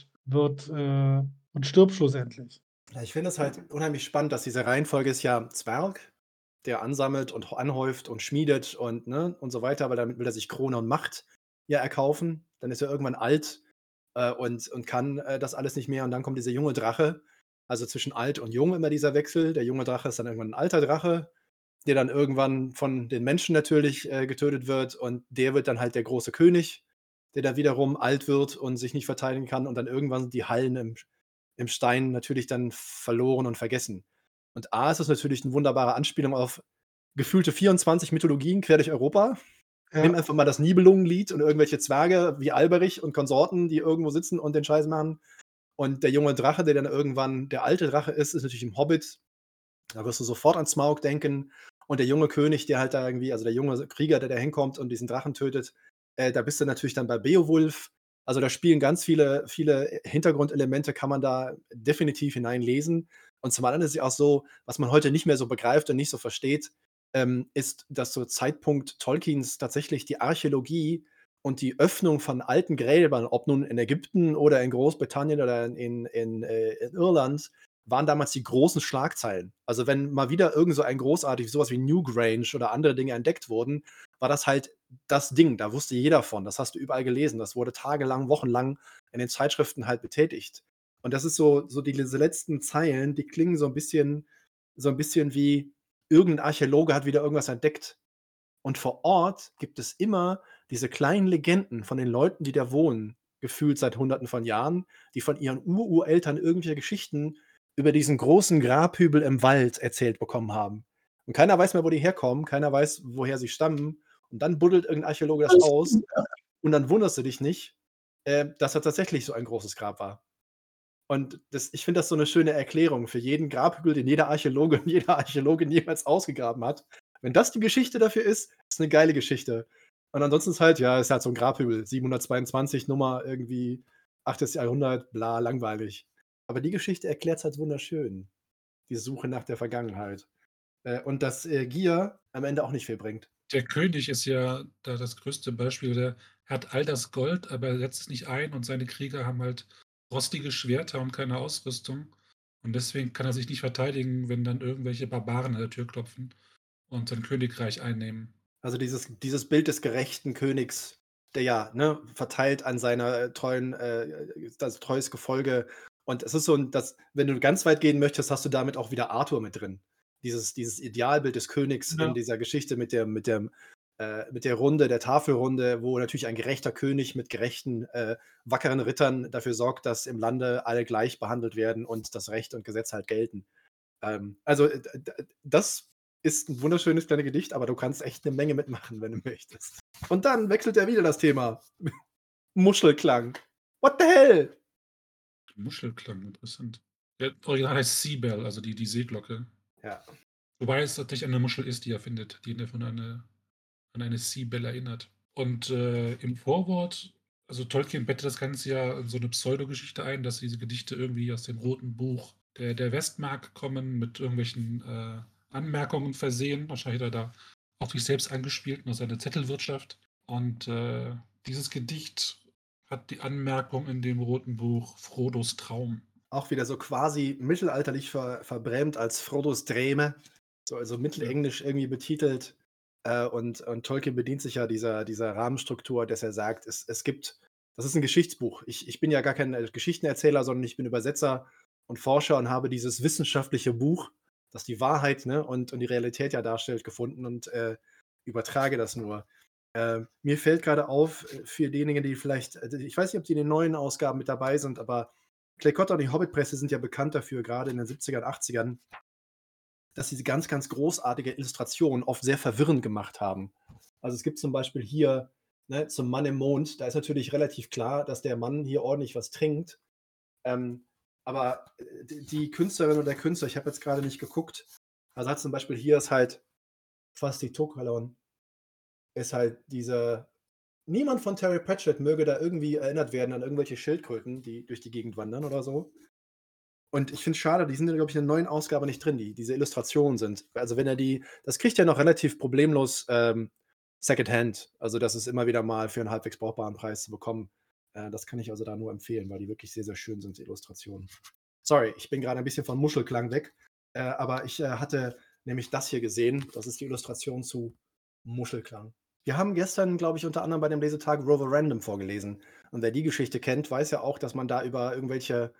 und stirbt schlussendlich. Ja, ich finde es halt unheimlich spannend, dass diese Reihenfolge ist ja Zwerg, der ansammelt und anhäuft und schmiedet und, ne, und so weiter, weil damit will er sich Krone und Macht ja erkaufen. Dann ist er irgendwann alt, und kann, das alles nicht mehr und dann kommt dieser junge Drache. Also, zwischen alt und jung immer dieser Wechsel. Der junge Drache ist dann irgendwann 'n alter Drache, der dann irgendwann von den Menschen natürlich, getötet wird und der wird dann halt der große König, der dann wiederum alt wird und sich nicht verteidigen kann und dann irgendwann sind die Hallen im Stein natürlich dann verloren und vergessen. Und A ist es natürlich 'ne wunderbare Anspielung auf gefühlte 24 Mythologien quer durch Europa. Nimm Ja, einfach mal das Nibelungenlied und irgendwelche Zwerge wie Alberich und Konsorten, die irgendwo sitzen und den Scheiß machen. Und der junge Drache, der dann irgendwann der alte Drache ist natürlich im Hobbit. Da wirst du sofort an Smaug denken. Und der junge König, der halt da irgendwie also der junge Krieger, der da hinkommt und diesen Drachen tötet, da bist du natürlich dann bei Beowulf. Also, da spielen ganz viele Hintergrundelemente kann man da definitiv hineinlesen. Und zum anderen ist es ja auch so, was man heute nicht mehr so begreift und nicht so versteht, ist, dass zur Zeitpunkt Tolkiens tatsächlich die Archäologie und die Öffnung von alten Gräbern, ob nun in Ägypten oder in Großbritannien oder in Irland, waren damals die großen Schlagzeilen. Also, wenn mal wieder irgend so ein großartig sowas wie Newgrange oder andere Dinge entdeckt wurden, war das halt das Ding. Da wusste jeder von. Das hast du überall gelesen. Das wurde tagelang, wochenlang in den Zeitschriften halt betätigt. Und das ist so diese letzten Zeilen, die klingen so ein bisschen wie: Irgendein Archäologe hat wieder irgendwas entdeckt. Und vor Ort gibt es immer diese kleinen Legenden von den Leuten, die da wohnen, gefühlt seit Hunderten von Jahren, die von ihren Urureltern irgendwelche Geschichten über diesen großen Grabhügel im Wald erzählt bekommen haben. Und keiner weiß mehr, wo die herkommen, keiner weiß, woher sie stammen. Und dann buddelt irgendein Archäologe das Das aus stimmt, ja. und dann wunderst du dich nicht, dass da tatsächlich so ein großes Grab war. Und ich finde das so eine schöne Erklärung für jeden Grabhügel, den jeder Archäologe und jede Archäologin jemals ausgegraben hat. Wenn das die Geschichte dafür ist 'ne geile Geschichte. Und ansonsten ist halt ja, ist halt so 'n Grabhügel, 722 Nummer, irgendwie 8. Jahrhundert, bla, langweilig. Aber die Geschichte erklärt's halt wunderschön, die Suche nach der Vergangenheit. Und dass, Gier am Ende auch nicht viel bringt. Der König ist ja da das größte Beispiel. Der hat all das Gold, aber er setzt es nicht ein und seine Krieger haben halt rostige Schwerter und keine Ausrüstung. Und deswegen kann er sich nicht verteidigen, wenn dann irgendwelche Barbaren an der Tür klopfen und sein Königreich einnehmen. Also dieses Bild des gerechten Königs, der ja, ne, verteilt an seiner treuen das treues Gefolge. Und es ist so 'n das wenn du ganz weit gehen möchtest, hast du damit auch wieder Arthur mit drin. Dieses Idealbild des Königs in Ja. dieser Geschichte mit der Runde, der Tafelrunde, wo natürlich ein gerechter König mit gerechten, wackeren Rittern dafür sorgt, dass im Lande alle gleich behandelt werden und das Recht und Gesetz halt gelten. Also, das ist 'n wunderschönes kleines Gedicht, aber du kannst echt 'ne Menge mitmachen, wenn du möchtest. Und dann wechselt er wieder das Thema. Muschelklang. What the hell? Muschelklang, interessant. Der Original heißt Seabell, also die Seeglocke. Ja. Wobei es tatsächlich eine Muschel ist, die er findet, die ihn an eine Seabell erinnert. Und, im Vorwort also Tolkien bettet das Ganze ja in so 'ne Pseudogeschichte ein, dass diese Gedichte irgendwie aus dem Roten Buch der Westmark kommen, mit irgendwelchen, Anmerkungen versehen. Wahrscheinlich hat er da auf sich selbst angespielt und auf seine Zettelwirtschaft. Und, dieses Gedicht hat die Anmerkung in dem Roten Buch Frodos Traum. Auch wieder so quasi mittelalterlich verbrämt als Frodos Dreme, so also Ja. mittelenglisch irgendwie betitelt. Und Tolkien bedient sich ja dieser Rahmenstruktur, dass er sagt, es gibt das ist 'n Geschichtsbuch. Ich bin ja gar kein, Geschichtenerzähler, sondern ich bin Übersetzer und Forscher und habe dieses wissenschaftliche Buch, das die Wahrheit, ne, und die Realität ja darstellt, gefunden und, übertrage das nur. Mir fällt grade auf, für diejenigen, die vielleicht ich weiß nicht, ob die in den neuen Ausgaben mit dabei sind, aber Clay Cotter und die Hobbit-Presse sind ja bekannt dafür, grade in den 70ern, 80ern, dass sie ganz, ganz großartige Illustrationen oft sehr verwirrend gemacht haben. Also, es gibt zum Beispiel hier, ne, zum Mann im Mond, da ist natürlich relativ klar, dass der Mann hier ordentlich was trinkt. Ähm, aber, die Künstlerin oder der Künstler, ich habe jetzt grade nicht geguckt, also, hat zum Beispiel hier ist halt Fasti Tokalon ist halt dieser niemand von Terry Pratchett möge da irgendwie erinnert werden an irgendwelche Schildkröten, die durch die Gegend wandern oder so. Und ich finde es schade, die sind ja, glaube ich, in der neuen Ausgabe nicht drin, diese Illustrationen sind. Also, wenn er die das kriegt er noch relativ problemlos, Secondhand. Also, das ist immer wieder mal für 'n halbwegs brauchbaren Preis zu bekommen. Das kann ich also da nur empfehlen, weil die wirklich sehr, sehr schön sind, die Illustrationen. Sorry, ich bin grade ein bisschen von Muschelklang weg, aber ich, hatte nämlich das hier gesehen. Das ist die Illustration zu Muschelklang. Wir haben gestern, glaube ich, unter anderem bei dem Lesetag Rover Random vorgelesen. Und wer die Geschichte kennt, weiß ja auch, dass man da über irgendwelche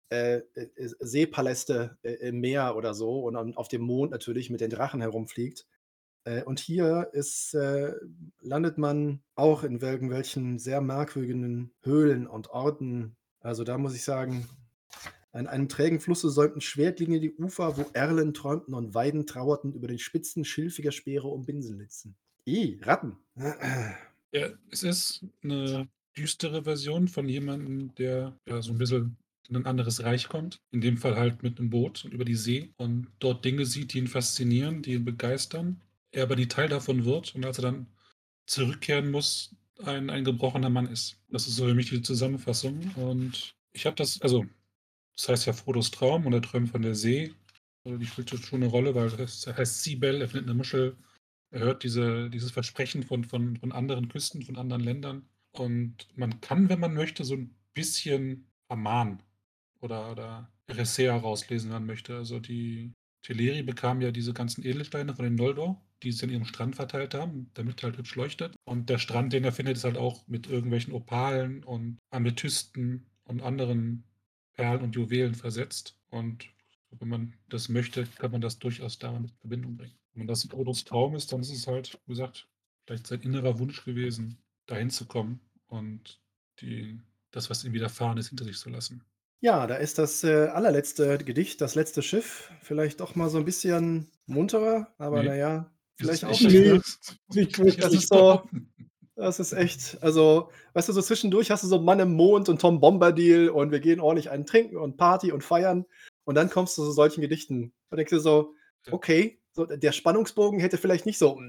Seepaläste im Meer oder so und auf dem Mond natürlich mit den Drachen herumfliegt. Und hier landet man auch in irgendwelchen sehr merkwürdigen Höhlen und Orten. Also da muss ich sagen, an einem trägen Flusse säumten schwertlinge die Ufer, wo Erlen träumten und Weiden trauerten über den Spitzen schilfiger Speere um Binsenlitzen. Ratten. Ja, es ist eine düstere Version von jemandem, der, ja, so ein bisschen in ein anderes Reich kommt. In dem Fall halt mit einem Boot und über die See und dort Dinge sieht, die ihn faszinieren, die ihn begeistern. Er aber nie Teil davon wird und als er dann zurückkehren muss, ein gebrochener Mann ist. Das ist so für mich die Zusammenfassung und ich habe das heißt ja Frodos Traum und er träumt von der See. Also, die spielt schon eine Rolle, weil das heißt Seabell, er findet eine Muschel. Er hört dieses Versprechen von anderen Küsten, von anderen Ländern. Und man kann, wenn man möchte, so ein bisschen ermahnen oder Eressëa rauslesen, wenn man möchte. Also die Teleri bekamen ja diese ganzen Edelsteine von den Noldor, die sie an ihrem Strand verteilt haben, damit halt hübsch leuchtet. Und der Strand, den er findet, ist halt auch mit irgendwelchen Opalen und Amethysten und anderen Perlen und Juwelen versetzt. Und wenn man das möchte, kann man das durchaus damit in Verbindung bringen. Wenn das Frodos Traum ist, dann ist es halt, wie gesagt, vielleicht sein innerer Wunsch gewesen, dahin zu kommen und das, was ihm widerfahren ist, hinter sich zu lassen. Ja, da ist das allerletzte Gedicht, das letzte Schiff, vielleicht doch mal so ein bisschen munterer, aber Nee, naja, ist es vielleicht auch nicht. nicht, Nee, ne? nicht Kann ich Das jetzt wirklich. ist nicht so behaupten. das ist echt also, weißt du, so zwischendurch hast du so Mann im Mond und Tom Bombadil und wir gehen ordentlich einen trinken und Party und feiern und dann kommst du zu solchen Gedichten. Da denkst du so: Ja. „Okay, so der Spannungsbogen hätte vielleicht nicht so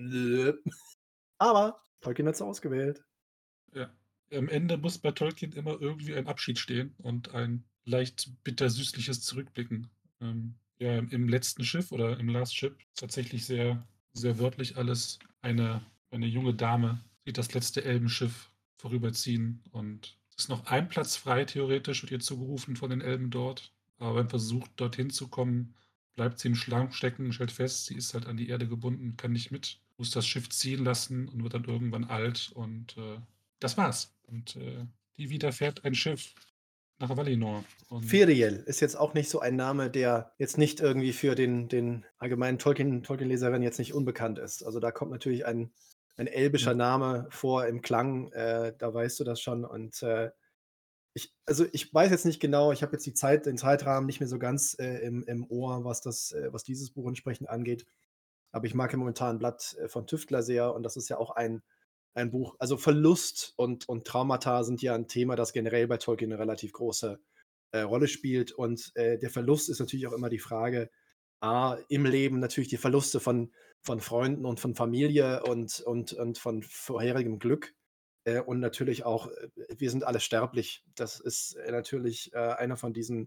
aber Tolkien hat's so ausgewählt. Ja. Am Ende muss bei Tolkien immer irgendwie ein Abschied stehen und ein leicht bittersüßliches Zurückblicken. Ja, im letzten Schiff oder im Last Ship tatsächlich sehr, sehr wörtlich alles. Eine junge Dame sieht das letzte Elbenschiff vorüberziehen und es ist noch ein Platz frei, theoretisch, wird ihr zugerufen von den Elben dort. Aber beim Versuch, dorthin zu kommen, bleibt sie im Schlamm stecken, stellt fest, sie ist halt an die Erde gebunden, kann nicht mit, muss das Schiff ziehen lassen und wird dann irgendwann alt und das war's. Und die widerfährt ein Schiff nach Valinor. Und Firiel ist jetzt auch nicht so ein Name, der jetzt nicht irgendwie für den allgemeinen Tolkien-Leserin jetzt nicht unbekannt ist. Also, da kommt natürlich ein elbischer ja, Name vor im Klang, da weißt du das schon und, ich weiß jetzt nicht genau, ich habe jetzt den Zeitrahmen nicht mehr so ganz, im Ohr, was dieses Buch entsprechend angeht. Aber ich mag ja momentan Blatt, von Tüftler sehr und das ist ja auch ein Buch also, Verlust und Traumata sind ja ein Thema, das generell bei Tolkien eine relativ große, Rolle spielt und, der Verlust ist natürlich auch immer die Frage, im Leben natürlich die Verluste von Freunden und von Familie und von vorherigem Glück, und natürlich auch, wir sind alle sterblich. Das ist, natürlich, einer von diesen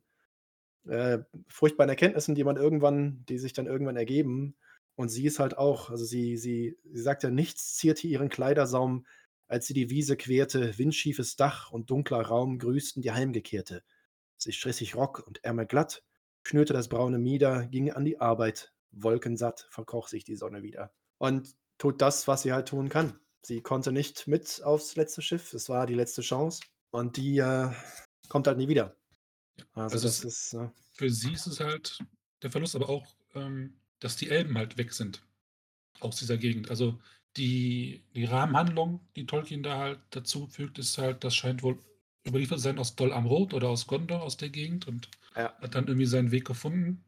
furchtbaren Erkenntnissen, die sich dann irgendwann ergeben. Und sie ist halt auch also, sie sagt ja: „Nichts zierte ihren Kleidersaum, als sie die Wiese querte, windschiefes Dach und dunkler Raum grüßten die Heimgekehrte. Sie strich sich Rock und Ärmel glatt, schnürte das braune Mieder, ging an die Arbeit. Wolkensatt verkroch sich die Sonne wieder.“ Und tut das, was sie halt tun kann. Sie konnte nicht mit aufs letzte Schiff. Es war die letzte Chance und die, kommt halt nie wieder. Also, also das ist, für sie ist es halt der Verlust, aber auch, dass die Elben halt weg sind aus dieser Gegend. Also die Rahmenhandlung, die Tolkien da halt dazu fügt, ist halt, das scheint wohl überliefert zu sein aus Dol Amroth oder aus Gondor, aus der Gegend und ja. hat dann irgendwie seinen Weg gefunden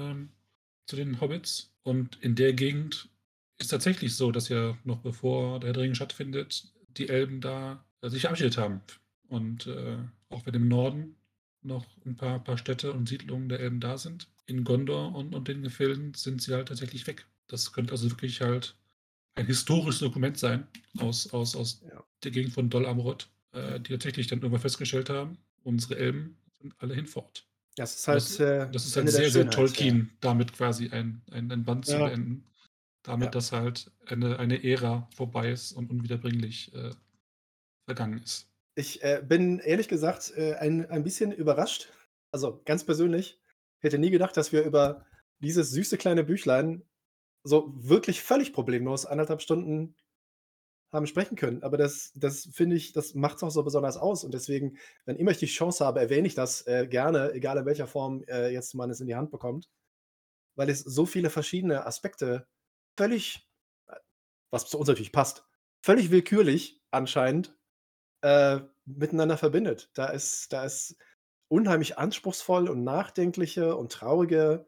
zu den Hobbits. Und in der Gegend ist tatsächlich so, dass ja noch bevor der Herr der Ringe stattfindet, die Elben da sich verabschiedet haben. Und auch wenn im Norden noch ein paar Städte und Siedlungen der Elben da sind, in Gondor und den Gefilden sind sie halt tatsächlich weg. Das könnte also wirklich halt ein historisches Dokument sein aus Ja. der Gegend von Dol Amroth, die tatsächlich dann irgendwann festgestellt haben, unsere Elben sind alle hinfort. Das ist Und halt, das ist das halt Ende der sehr, sehr Schönheit, ja. Tolkien, damit quasi ein Band zu Ja, beenden. Damit, Ja. dass halt eine Ära vorbei ist und unwiederbringlich vergangen ist. Ich, bin ehrlich gesagt, ein bisschen überrascht. Also, ganz persönlich. Hätte nie gedacht, dass wir über dieses süße kleine Büchlein so wirklich völlig problemlos 1,5 Stunden haben sprechen können. Aber das finde ich das macht's auch so besonders aus. Und deswegen, wenn immer ich die Chance habe, erwähne ich das, gerne, egal in welcher Form, jetzt man es in die Hand bekommt, weil es so viele verschiedene Aspekte völlig was zu uns natürlich passt, völlig willkürlich anscheinend, miteinander verbindet. Da ist unheimlich anspruchsvoll und nachdenkliche und traurige,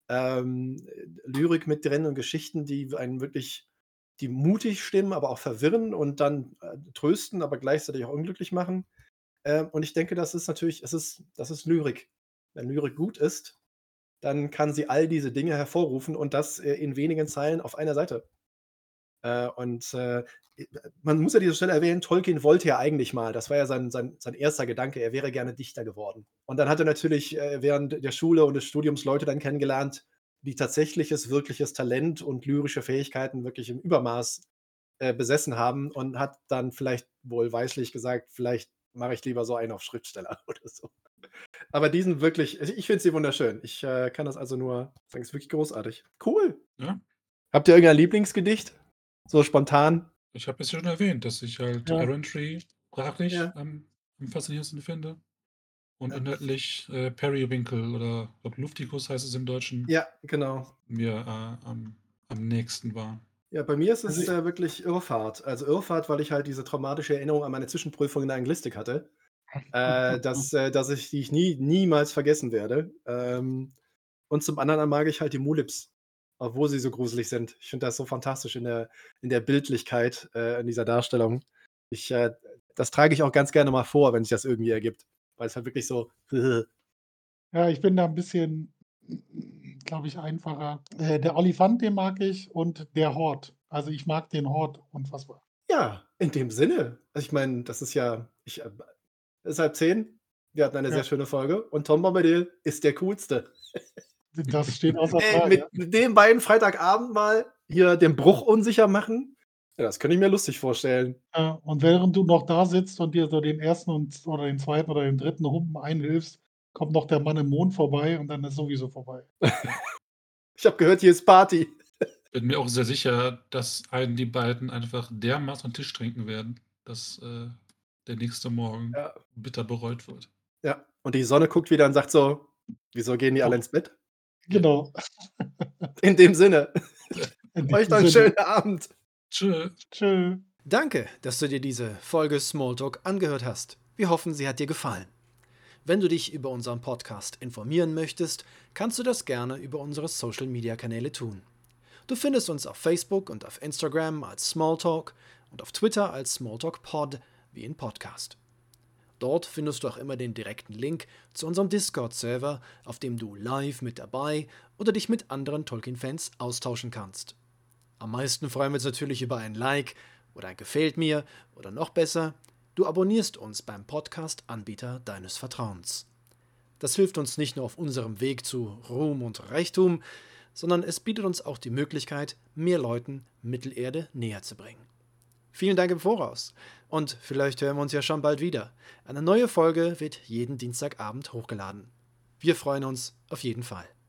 Lyrik mit drin und Geschichten, die mutig stimmen, aber auch verwirren und dann, trösten, aber gleichzeitig auch unglücklich machen. Und ich denke, das ist natürlich das ist Lyrik. Wenn Lyrik gut ist, dann kann sie all diese Dinge hervorrufen und das, in wenigen Zeilen auf einer Seite. Und, man muss ja an dieser Stelle erwähnen, Tolkien wollte ja eigentlich mal das war ja sein erster Gedanke, er wäre gerne Dichter geworden. Und dann hat er natürlich, während der Schule und des Studiums Leute dann kennengelernt, die tatsächliches, wirkliches Talent und lyrische Fähigkeiten wirklich im Übermaß, besessen haben und hat dann vielleicht wohlweislich gesagt: „Vielleicht mache ich lieber so einen auf Schriftsteller“ oder so. Aber die sind wirklich, also ich finde sie wunderschön. Ich kann das also nur sagen, es ist wirklich großartig. Cool. Ja. Habt ihr irgendein Lieblingsgedicht? So spontan? Ich habe es ja schon erwähnt, dass ich halt Ja. Errantry sprachlich Ja. am faszinierendsten finde und Ja. inhaltlich Periwinkle oder ich glaube Luftikus heißt es im Deutschen, Ja, genau. mir am nächsten war. Ja, bei mir ist es Also wirklich Irrfahrt. Also Irrfahrt, weil ich halt diese traumatische Erinnerung an meine Zwischenprüfung in der Anglistik hatte, die ich niemals vergessen werde. Und zum anderen mag ich halt die Mulips, obwohl sie so gruselig sind. Ich finde das so fantastisch in der Bildlichkeit in dieser Darstellung. Das trage ich auch ganz gerne mal vor, wenn sich das irgendwie ergibt. Weil es halt wirklich so. Ja, ich bin da ein bisschen, glaube ich, einfacher. Der Olifant, den mag ich und der Hort. Also, ich mag den Hort unfassbar. Ja, in dem Sinne. Also ich meine, das ist ja. Es ist 9:30. Wir hatten eine sehr Ja, schöne Folge und Tom Bombadil ist der Coolste. das steht außer Frage, Mit ja. den beiden Freitagabend mal hier den Bruch unsicher machen, ja, das könnte ich mir lustig vorstellen. Ja, und während du noch da sitzt und dir so den ersten oder den zweiten oder den dritten Humpen einhilfst, kommt noch der Mann im Mond vorbei und dann ist sowieso vorbei. Ich habe gehört, hier ist Party. Bin mir auch sehr sicher, dass die beiden einfach dermaßen an den Tisch trinken werden, dass der nächste Morgen Ja, bitter bereut wird. ja. Und die Sonne guckt wieder und sagt so: „Wieso gehen die alle ins Bett?" Genau. In dem Sinne, In euch diesem noch einen Sinne. schönen Abend. Tschö. Tschö. Danke, dass du dir diese Folge Smalltalk angehört hast. Wir hoffen, sie hat dir gefallen. Wenn du dich über unseren Podcast informieren möchtest, kannst du das gerne über unsere Social-Media-Kanäle tun. Du findest uns auf Facebook und auf Instagram als Smalltalk und auf Twitter als SmalltalkPod wie in Podcast. Dort findest du auch immer den direkten Link zu unserem Discord-Server, auf dem du live mit dabei oder dich mit anderen Tolkien-Fans austauschen kannst. Am meisten freuen wir uns natürlich über ein Like oder ein Gefällt mir oder noch besser, du abonnierst uns beim Podcast-Anbieter deines Vertrauens. Das hilft uns nicht nur auf unserem Weg zu Ruhm und Reichtum, sondern es bietet uns auch die Möglichkeit, mehr Leuten Mittelerde näher zu bringen. Vielen Dank im Voraus und vielleicht hören wir uns ja schon bald wieder. Eine neue Folge wird jeden Dienstagabend hochgeladen. Wir freuen uns auf jeden Fall.